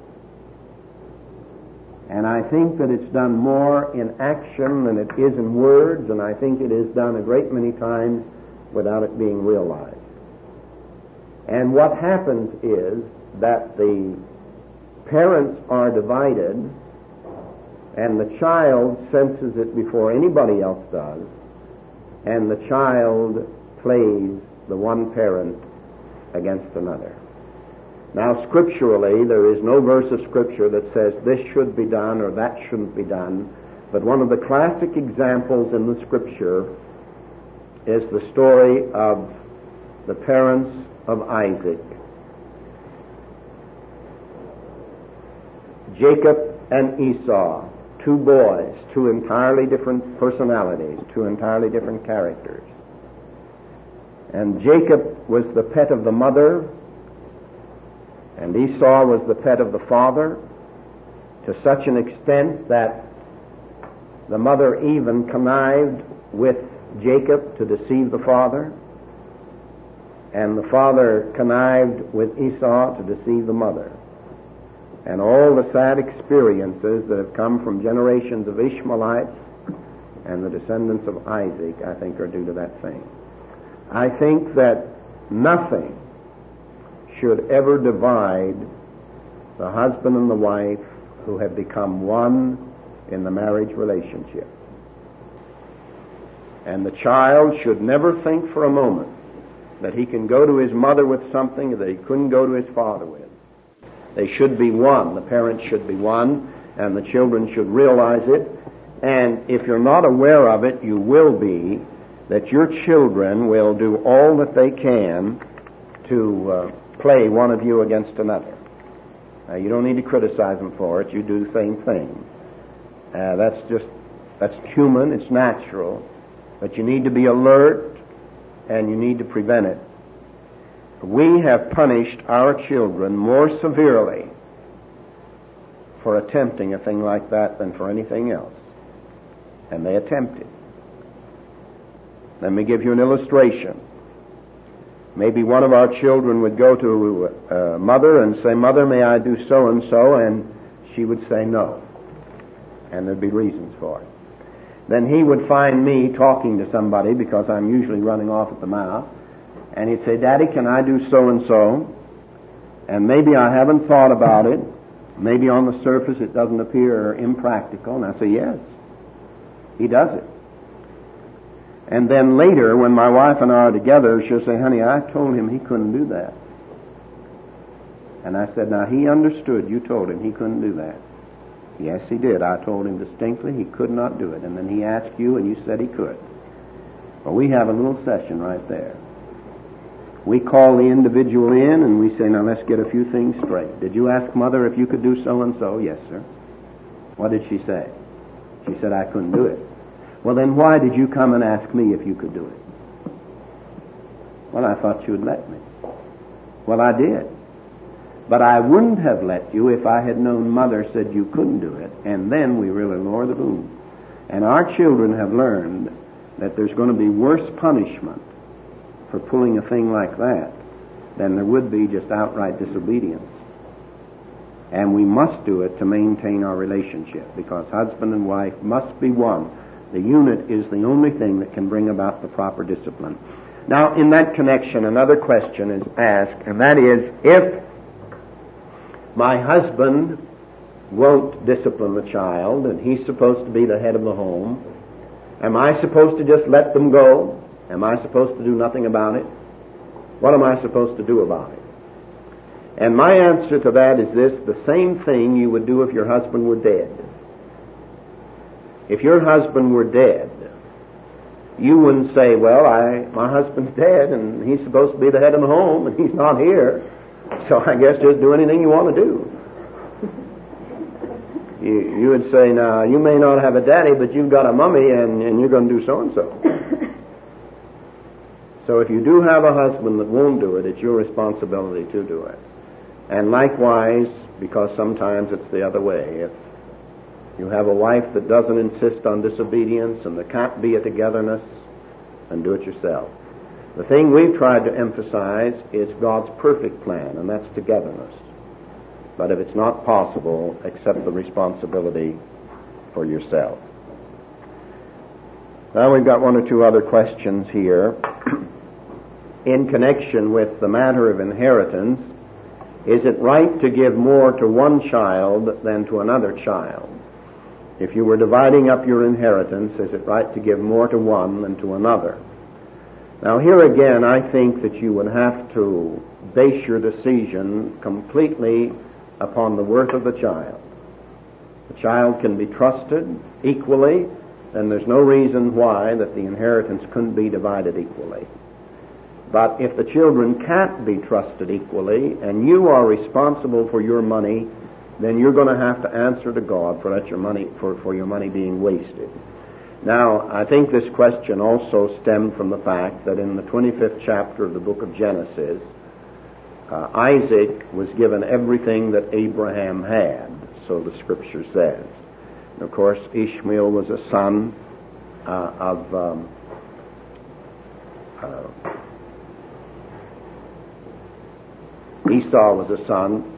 And I think that it's done more in action than it is in words, and I think it is done a great many times without it being realized. And what happens is that the parents are divided, and the child senses it before anybody else does, and the child plays the one parent against another. Now, scripturally, there is no verse of Scripture that says this should be done or that shouldn't be done, but one of the classic examples in the Scripture is the story of the parents of Isaac. Jacob and Esau, two boys, two entirely different personalities, two entirely different characters. And Jacob was the pet of the mother, and Esau was the pet of the father, to such an extent that The mother even connived with Jacob to deceive the father, and the father connived with Esau to deceive the mother. And all the sad experiences that have come from generations of Ishmaelites and the descendants of Isaac, I think, are due to that thing. I think that nothing should ever divide the husband and the wife who have become one in the marriage relationship. And the child should never think for a moment that he can go to his mother with something that he couldn't go to his father with. They should be one. The parents should be one, and the children should realize it. And if you're not aware of it, you will be, that your children will do all that they can to play one of you against another. You don't need to criticize them for it. You do the same thing. That's human. It's natural. But you need to be alert, and you need to prevent it. We have punished our children more severely for attempting a thing like that than for anything else. And they attempted. Let me give you an illustration. Maybe one of our children would go to mother and say, "Mother, may I do so and so?" And she would say no. And there'd be reasons for it. Then he would find me talking to somebody, because I'm usually running off at the mouth, and he'd say, "Daddy, can I do so and so?" And maybe I haven't thought about it. Maybe on the surface it doesn't appear impractical. And I say, "Yes, he does it." And then later, when my wife and I are together, she'll say, "Honey, I told him he couldn't do that." And I said, "Now, he understood you told him he couldn't do that." "Yes, he did. I told him distinctly he could not do it. And then he asked you, and you said he could." Well, we have a little session right there. We call the individual in, and we say, "Now, let's get a few things straight. Did you ask Mother if you could do so-and-so?" "Yes, sir." "What did she say?" "She said I couldn't do it." "Well, then why did you come and ask me if you could do it?" "Well, I thought you would let me." "Well, I did. But I wouldn't have let you if I had known Mother said you couldn't do it." And then we really lower the boom. And our children have learned that there's going to be worse punishment for pulling a thing like that than there would be just outright disobedience. And we must do it to maintain our relationship, because husband and wife must be one. The unit is the only thing that can bring about the proper discipline. Now, in that connection, another question is asked, and that is, if my husband won't discipline the child, and he's supposed to be the head of the home, am I supposed to just let them go? Am I supposed to do nothing about it? What am I supposed to do about it? And my answer to that is this: the same thing you would do if your husband were dead. If your husband were dead, you wouldn't say, "Well, my husband's dead, and he's supposed to be the head of the home, and he's not here, so I guess just do anything you want to do." You would say, "Now, you may not have a daddy, but you've got a mummy, and you're going to do so-and-so." So if you do have a husband that won't do it, it's your responsibility to do it. And likewise, because sometimes it's the other way, if you have a wife that doesn't insist on disobedience and there can't be a togetherness, then do it yourself. The thing we've tried to emphasize is God's perfect plan, and that's togetherness. But if it's not possible, accept the responsibility for yourself. Now we've got one or two other questions here. In connection with the matter of inheritance, is it right to give more to one child than to another child? If you were dividing up your inheritance, is it right to give more to one than to another? Now here again, I think that you would have to base your decision completely upon the worth of the child. The child can be trusted equally, and there's no reason why that the inheritance couldn't be divided equally. But if the children can't be trusted equally, and you are responsible for your money, then you're going to have to answer to God for your money being wasted. Now, I think this question also stemmed from the fact that in the 25th chapter of the book of Genesis, Isaac was given everything that Abraham had, so the Scripture says. Of course, Ishmael was a son of Esau was a son,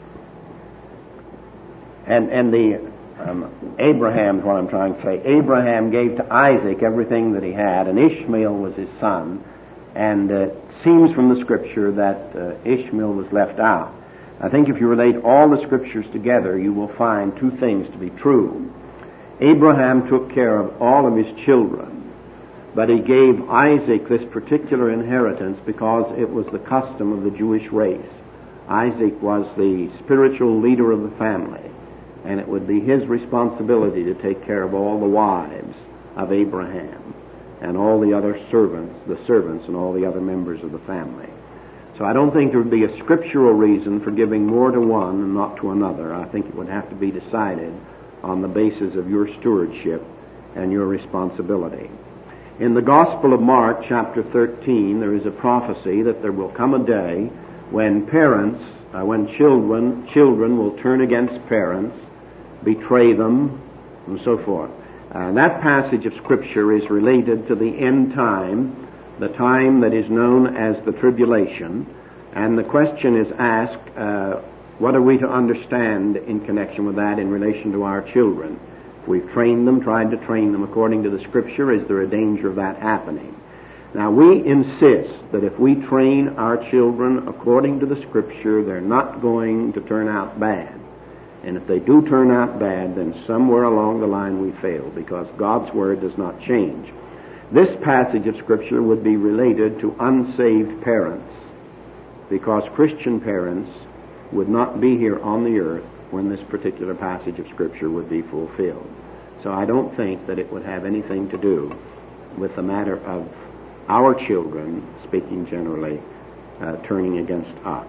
and Abraham is what I'm trying to say. Abraham gave to Isaac everything that he had, and Ishmael was his son, and it seems from the Scripture that Ishmael was left out. I think if you relate all the Scriptures together, you will find two things to be true. Abraham took care of all of his children, but he gave Isaac this particular inheritance because it was the custom of the Jewish race. Isaac was the spiritual leader of the family, and it would be his responsibility to take care of all the wives of Abraham and all the other servants and all the other members of the family. So I don't think there would be a scriptural reason for giving more to one and not to another. I think it would have to be decided on the basis of your stewardship and your responsibility. In the Gospel of Mark, chapter 13, there is a prophecy that there will come a day when children will turn against parents, betray them, and so forth. That passage of Scripture is related to the end time, the time that is known as the tribulation, and the question is asked, what are we to understand in connection with that in relation to our children? If we've tried to train them according to the Scripture, is there a danger of that happening? Now, we insist that if we train our children according to the Scripture, they're not going to turn out bad. And if they do turn out bad, then somewhere along the line we fail, because God's Word does not change. This passage of Scripture would be related to unsaved parents, because Christian parents would not be here on the earth when this particular passage of Scripture would be fulfilled. So I don't think that it would have anything to do with the matter of our children, speaking generally, turning against us.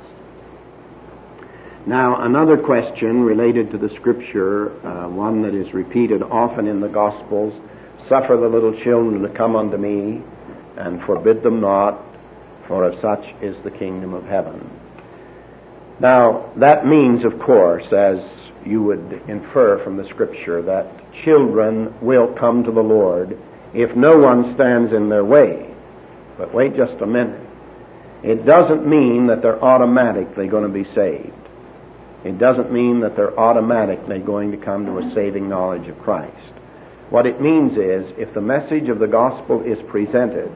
Now, another question related to the Scripture, one that is repeated often in the Gospels: suffer the little children to come unto me, and forbid them not, for of such is the kingdom of heaven. Now, that means, of course, as you would infer from the Scripture, that children will come to the Lord if no one stands in their way. But wait just a minute. It doesn't mean that they're automatically going to be saved. It doesn't mean that they're automatically going to come to a saving knowledge of Christ. What it means is, if the message of the gospel is presented,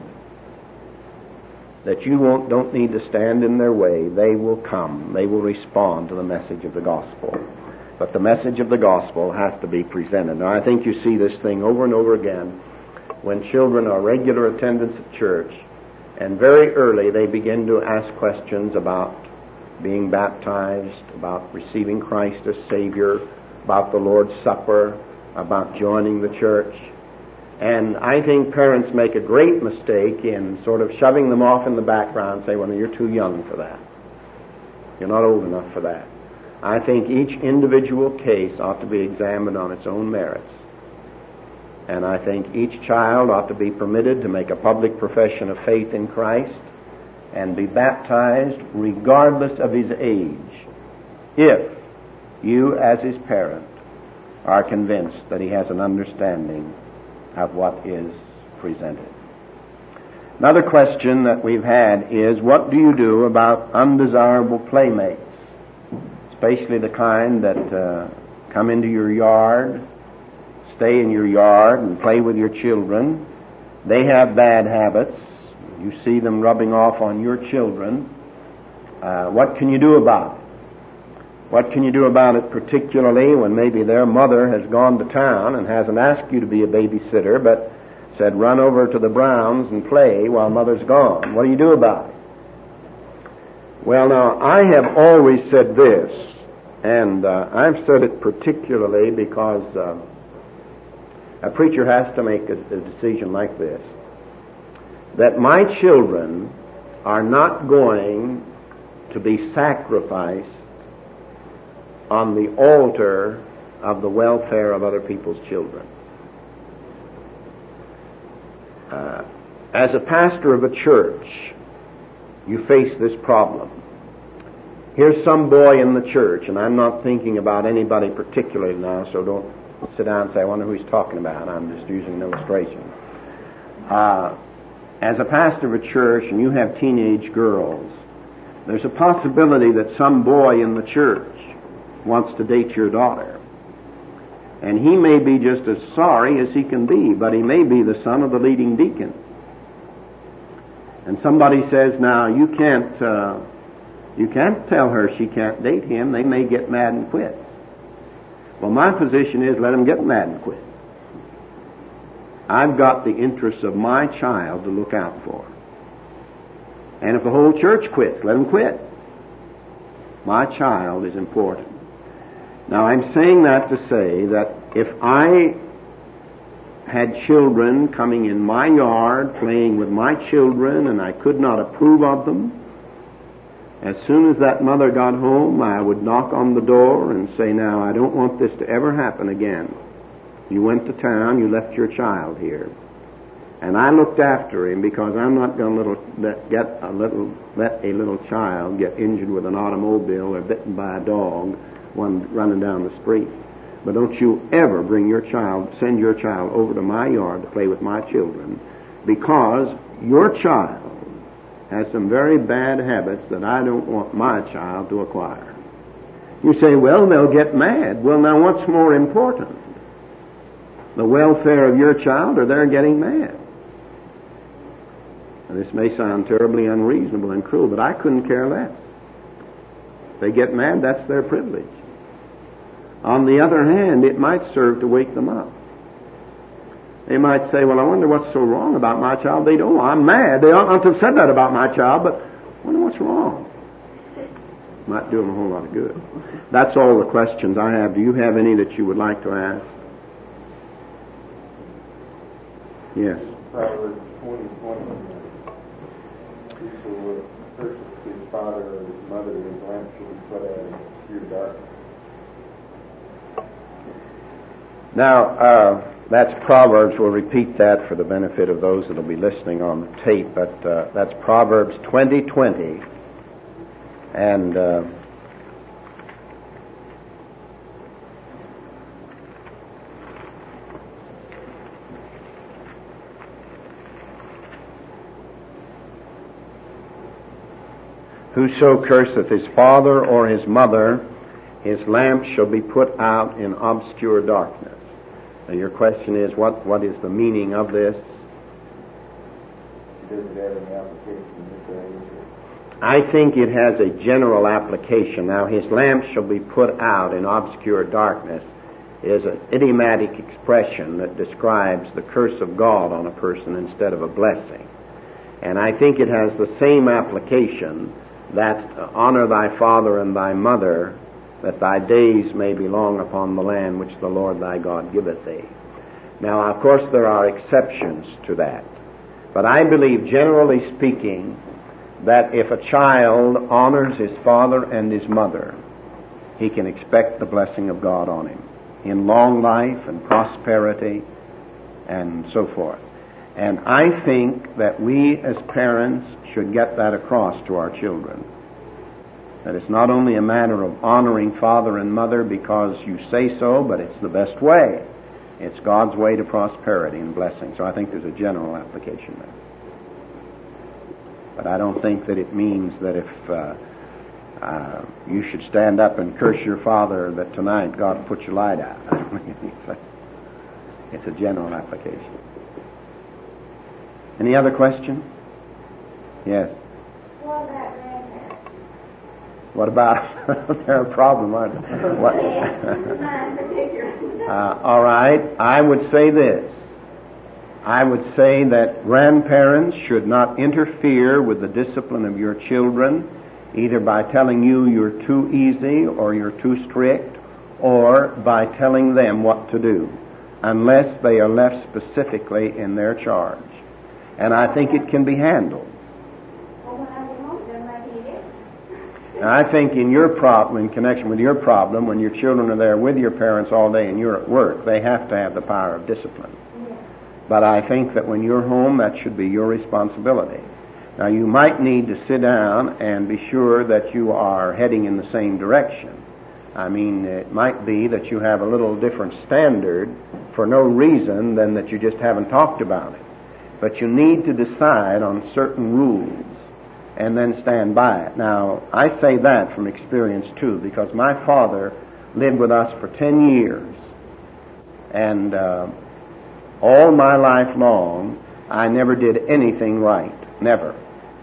that you don't need to stand in their way, they will come. They will respond to the message of the gospel. But the message of the gospel has to be presented. Now, I think you see this thing over and over again when children are regular attendants at church, and very early they begin to ask questions about being baptized, about receiving Christ as Savior, about the Lord's Supper, about joining the church. And I think parents make a great mistake in sort of shoving them off in the background and say, well, you're too young for that. You're not old enough for that. I think each individual case ought to be examined on its own merits. And I think each child ought to be permitted to make a public profession of faith in Christ and be baptized regardless of his age, if you, as his parent, are convinced that he has an understanding of what is presented. Another question that we've had is, what do you do about undesirable playmates, especially the kind that come into your yard, stay in your yard and play with your children? They have bad habits. You see them rubbing off on your children. What can you do about it? What can you do about it, particularly when maybe their mother has gone to town and hasn't asked you to be a babysitter, but said, run over to the Browns and play while mother's gone? What do you do about it? Well, now, I have always said this, and I've said it particularly because a preacher has to make a decision like this, that my children are not going to be sacrificed on the altar of the welfare of other people's children. As a pastor of a church, you face this problem. Here's some boy in the church, and I'm not thinking about anybody particularly now, so don't sit down and say, I wonder who he's talking about. I'm just using an illustration. As a pastor of a church and you have teenage girls, there's a possibility that some boy in the church wants to date your daughter. And he may be just as sorry as he can be, but he may be the son of the leading deacon. And somebody says, now, you can't tell her she can't date him. They may get mad and quit. Well, my position is let them get mad and quit. I've got the interests of my child to look out for. And if the whole church quits, let them quit. My child is important. Now, I'm saying that to say that if I had children coming in my yard, playing with my children, and I could not approve of them, as soon as that mother got home, I would knock on the door and say, now, I don't want this to ever happen again. You went to town, you left your child here. And I looked after him because I'm not going to let a little child get injured with an automobile or bitten by a dog running down the street. But don't you ever send your child over to my yard to play with my children, because your child has some very bad habits that I don't want my child to acquire. You say, well, they'll get mad. Well, now what's more important? The welfare of your child or their getting mad? Now, this may sound terribly unreasonable and cruel, but I couldn't care less. If they get mad, that's their privilege. On the other hand, it might serve to wake them up. They might say, well, I wonder what's so wrong about my child. They don't. I'm mad. They ought not to have said that about my child, but I wonder what's wrong. Might do them a whole lot of good. That's all the questions I have. Do you have any that you would like to ask? Yes. Proverbs 20:20. Whoso curses his father or his mother, his lamp shall be put out in obscure darkness. Now, that's Proverbs. We'll repeat that for the benefit of those that will be listening on the tape. But that's Proverbs 20:20. And whoso curseth his father or his mother, his lamp shall be put out in obscure darkness. Now your question is, what is the meaning of this? Does it have any application in this area? I think it has a general application. Now, his lamp shall be put out in obscure darkness is an idiomatic expression that describes the curse of God on a person instead of a blessing. And I think it has the same application, that honor thy father and thy mother, that thy days may be long upon the land which the Lord thy God giveth thee. Now, of course, there are exceptions to that. But I believe, generally speaking, that if a child honors his father and his mother, he can expect the blessing of God on him in long life and prosperity and so forth. And I think that we as parents should get that across to our children. That it's not only a matter of honoring father and mother because you say so, but it's the best way. It's God's way to prosperity and blessing. So I think there's a general application there. But I don't think that it means that if you should stand up and curse your father that tonight God will put your light out. It's a general application. Any other question? Yes. What about they're a problem, aren't they? What? All right. I would say this. I would say that grandparents should not interfere with the discipline of your children, either by telling you you're too easy or you're too strict, or by telling them what to do, unless they are left specifically in their charge. And I think it can be handled. Now, I think in connection with your problem, when your children are there with your parents all day and you're at work, they have to have the power of discipline. But I think that when you're home, that should be your responsibility. Now, you might need to sit down and be sure that you are heading in the same direction. I mean, it might be that you have a little different standard for no reason than that you just haven't talked about it. But you need to decide on certain rules and then stand by it. Now, I say that from experience too, because my father lived with us for 10 years. And all my life long, I never did anything right. Never.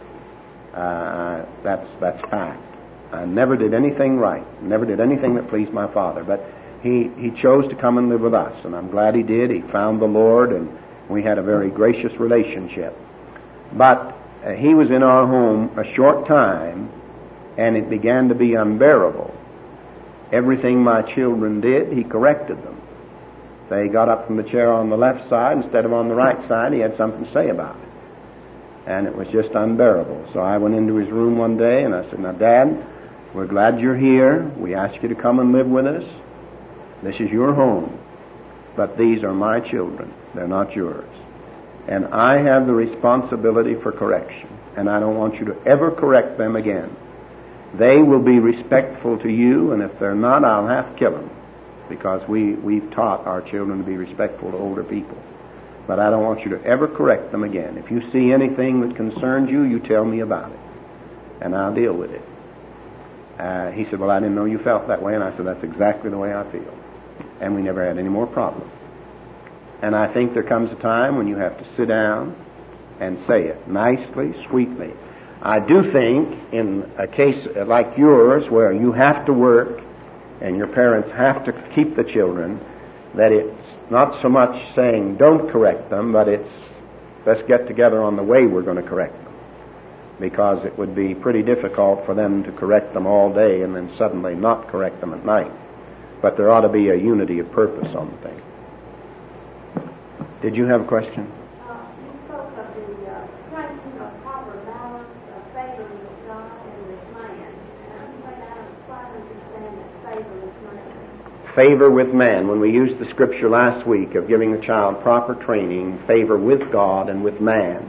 That's fact. I never did anything right. Never did anything that pleased my father. But he chose to come and live with us, and I'm glad he did. He found the Lord, and we had a very gracious relationship. But he was in our home a short time, and it began to be unbearable. Everything my children did, he corrected them. They got up from the chair on the left side instead of on the right side. He had something to say about it. And it was just unbearable. So I went into his room one day and I said, "Now, Dad, we're glad you're here. We asked you to come and live with us. This is your home. But these are my children. They're not yours. And I have the responsibility for correction. And I don't want you to ever correct them again. They will be respectful to you, and if they're not, I'll have to kill them. Because we've taught our children to be respectful to older people. But I don't want you to ever correct them again. If you see anything that concerns you, you tell me about it. And I'll deal with it." He said, "Well, I didn't know you felt that way." And I said, "That's exactly the way I feel." And we never had any more problems. And I think there comes a time when you have to sit down and say it nicely, sweetly. I do think in a case like yours where you have to work and your parents have to keep the children, that it's not so much saying don't correct them, but it's let's get together on the way we're going to correct them. Because it would be pretty difficult for them to correct them all day and then suddenly not correct them at night. But there ought to be a unity of purpose on the thing. Did you have a question? You spoke of the striking of proper balance of favor with God and with man. And I'm afraid I don't quite understand that favor with man. Favor with man. When we used the scripture last week of giving the child proper training, favor with God and with man.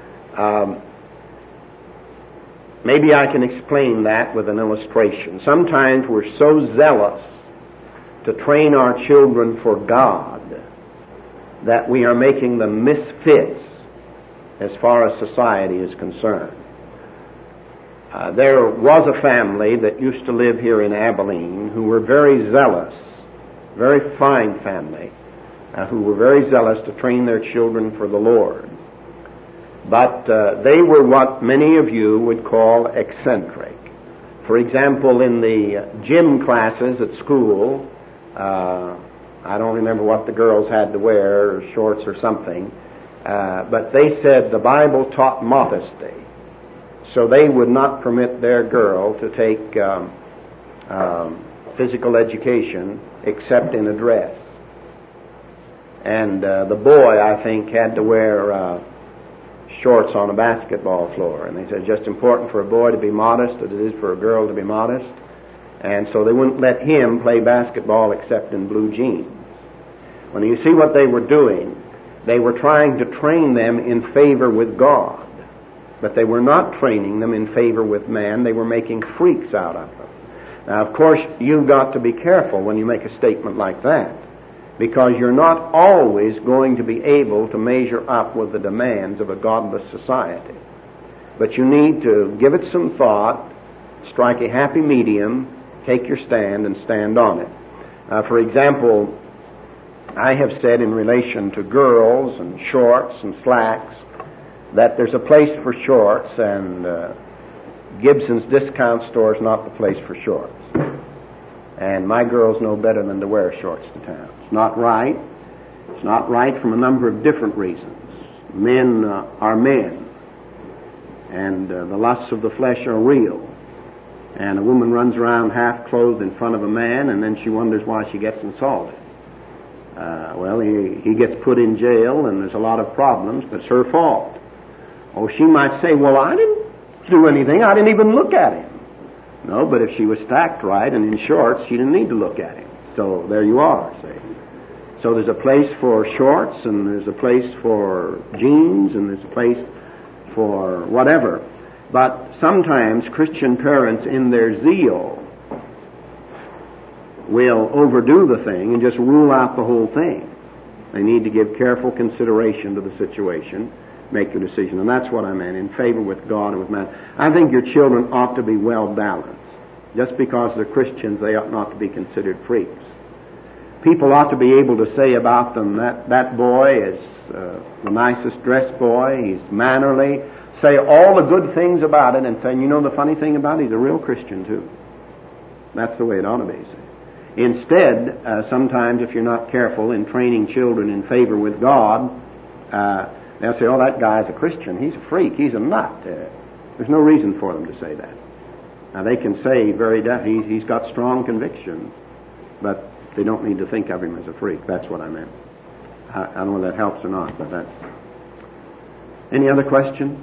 Maybe I can explain that with an illustration. Sometimes we're so zealous to train our children for God that we are making them misfits as far as society is concerned. There was a family that used to live here in Abilene who were very zealous, very fine family, who were very zealous to train their children for the Lord. But they were what many of you would call eccentric. For example, in the gym classes at school, I don't remember what the girls had to wear, or shorts or something, but they said the Bible taught modesty. So they would not permit their girl to take physical education except in a dress. And the boy, I think, had to wear shorts on a basketball floor. And they said it's just important for a boy to be modest as it is for a girl to be modest. And so they wouldn't let him play basketball except in blue jeans. When you see what they were doing, they were trying to train them in favor with God. But they were not training them in favor with man. They were making freaks out of them. Now, of course, you've got to be careful when you make a statement like that, because you're not always going to be able to measure up with the demands of a godless society. But you need to give it some thought, strike a happy medium, take your stand, and stand on it. For example, I have said in relation to girls and shorts and slacks that there's a place for shorts, and Gibson's discount store is not the place for shorts. And my girls know better than to wear shorts to town. It's not right. It's not right from a number of different reasons. Men are men, and the lusts of the flesh are real. And a woman runs around half clothed in front of a man, and then she wonders why she gets insulted. Well, he gets put in jail, and there's a lot of problems, but it's her fault. Oh, she might say, well, I didn't do anything. I didn't even look at him. No, but if she was stacked right and in shorts, she didn't need to look at him. So there you are, see. So there's a place for shorts, and there's a place for jeans, and there's a place for whatever. But sometimes Christian parents, in their zeal will overdo the thing and just rule out the whole thing. They need to give careful consideration to the situation, make the decision. And that's what I meant, in favor with God and with man. I think your children ought to be well balanced. Just because they're Christians, they ought not to be considered freaks. People ought to be able to say about them that boy is the nicest dressed boy, he's mannerly, say all the good things about it, and say, you know the funny thing about it, he's a real Christian too. That's the way it ought to be. See? Instead, sometimes if you're not careful in training children in favor with God, they'll say, oh, that guy's a Christian, he's a freak, he's a nut. There's no reason for them to say that. Now they can say very definitely he's got strong convictions, but they don't need to think of him as a freak. That's what I meant. I don't know whether that helps or not, but that's... Any other question?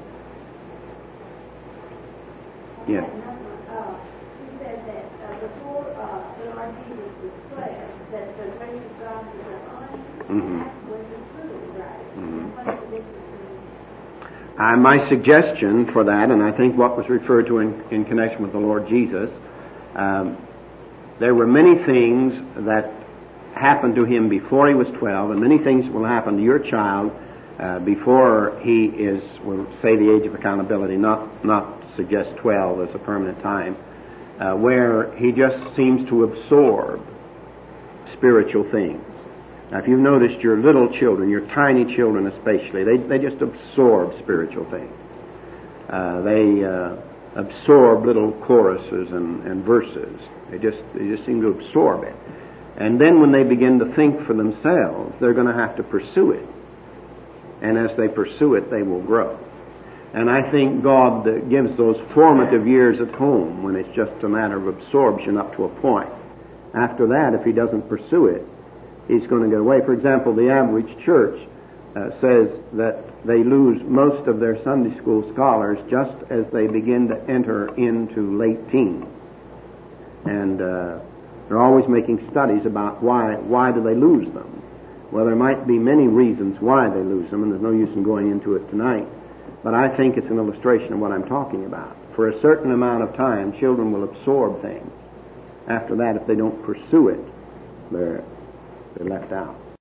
Yes. He said that before the Lord Jesus was 12, that the grace of God was upon him, that was the fruit of the grace. What is the difference between my suggestion for that, and I think what was referred to in connection with the Lord Jesus, there were many things that happened to him before he was 12, and many things will happen to your child before he is, we'll say, the age of accountability, not suggest 12 as a permanent time, where he just seems to absorb spiritual things. Now, if you've noticed your little children, your tiny children especially, they just absorb spiritual things. They absorb little choruses and verses. They just seem to absorb it. And then when they begin to think for themselves, they're going to have to pursue it. And as they pursue it, they will grow. And I think God gives those formative years at home when it's just a matter of absorption up to a point. After that, if he doesn't pursue it, he's going to get away. For example, the average church says that they lose most of their Sunday school scholars just as they begin to enter into late teens. And they're always making studies about why do they lose them. Well, there might be many reasons why they lose them, and there's no use in going into it tonight. But I think it's an illustration of what I'm talking about. For a certain amount of time, children will absorb things. After that, if they don't pursue it, they're left out.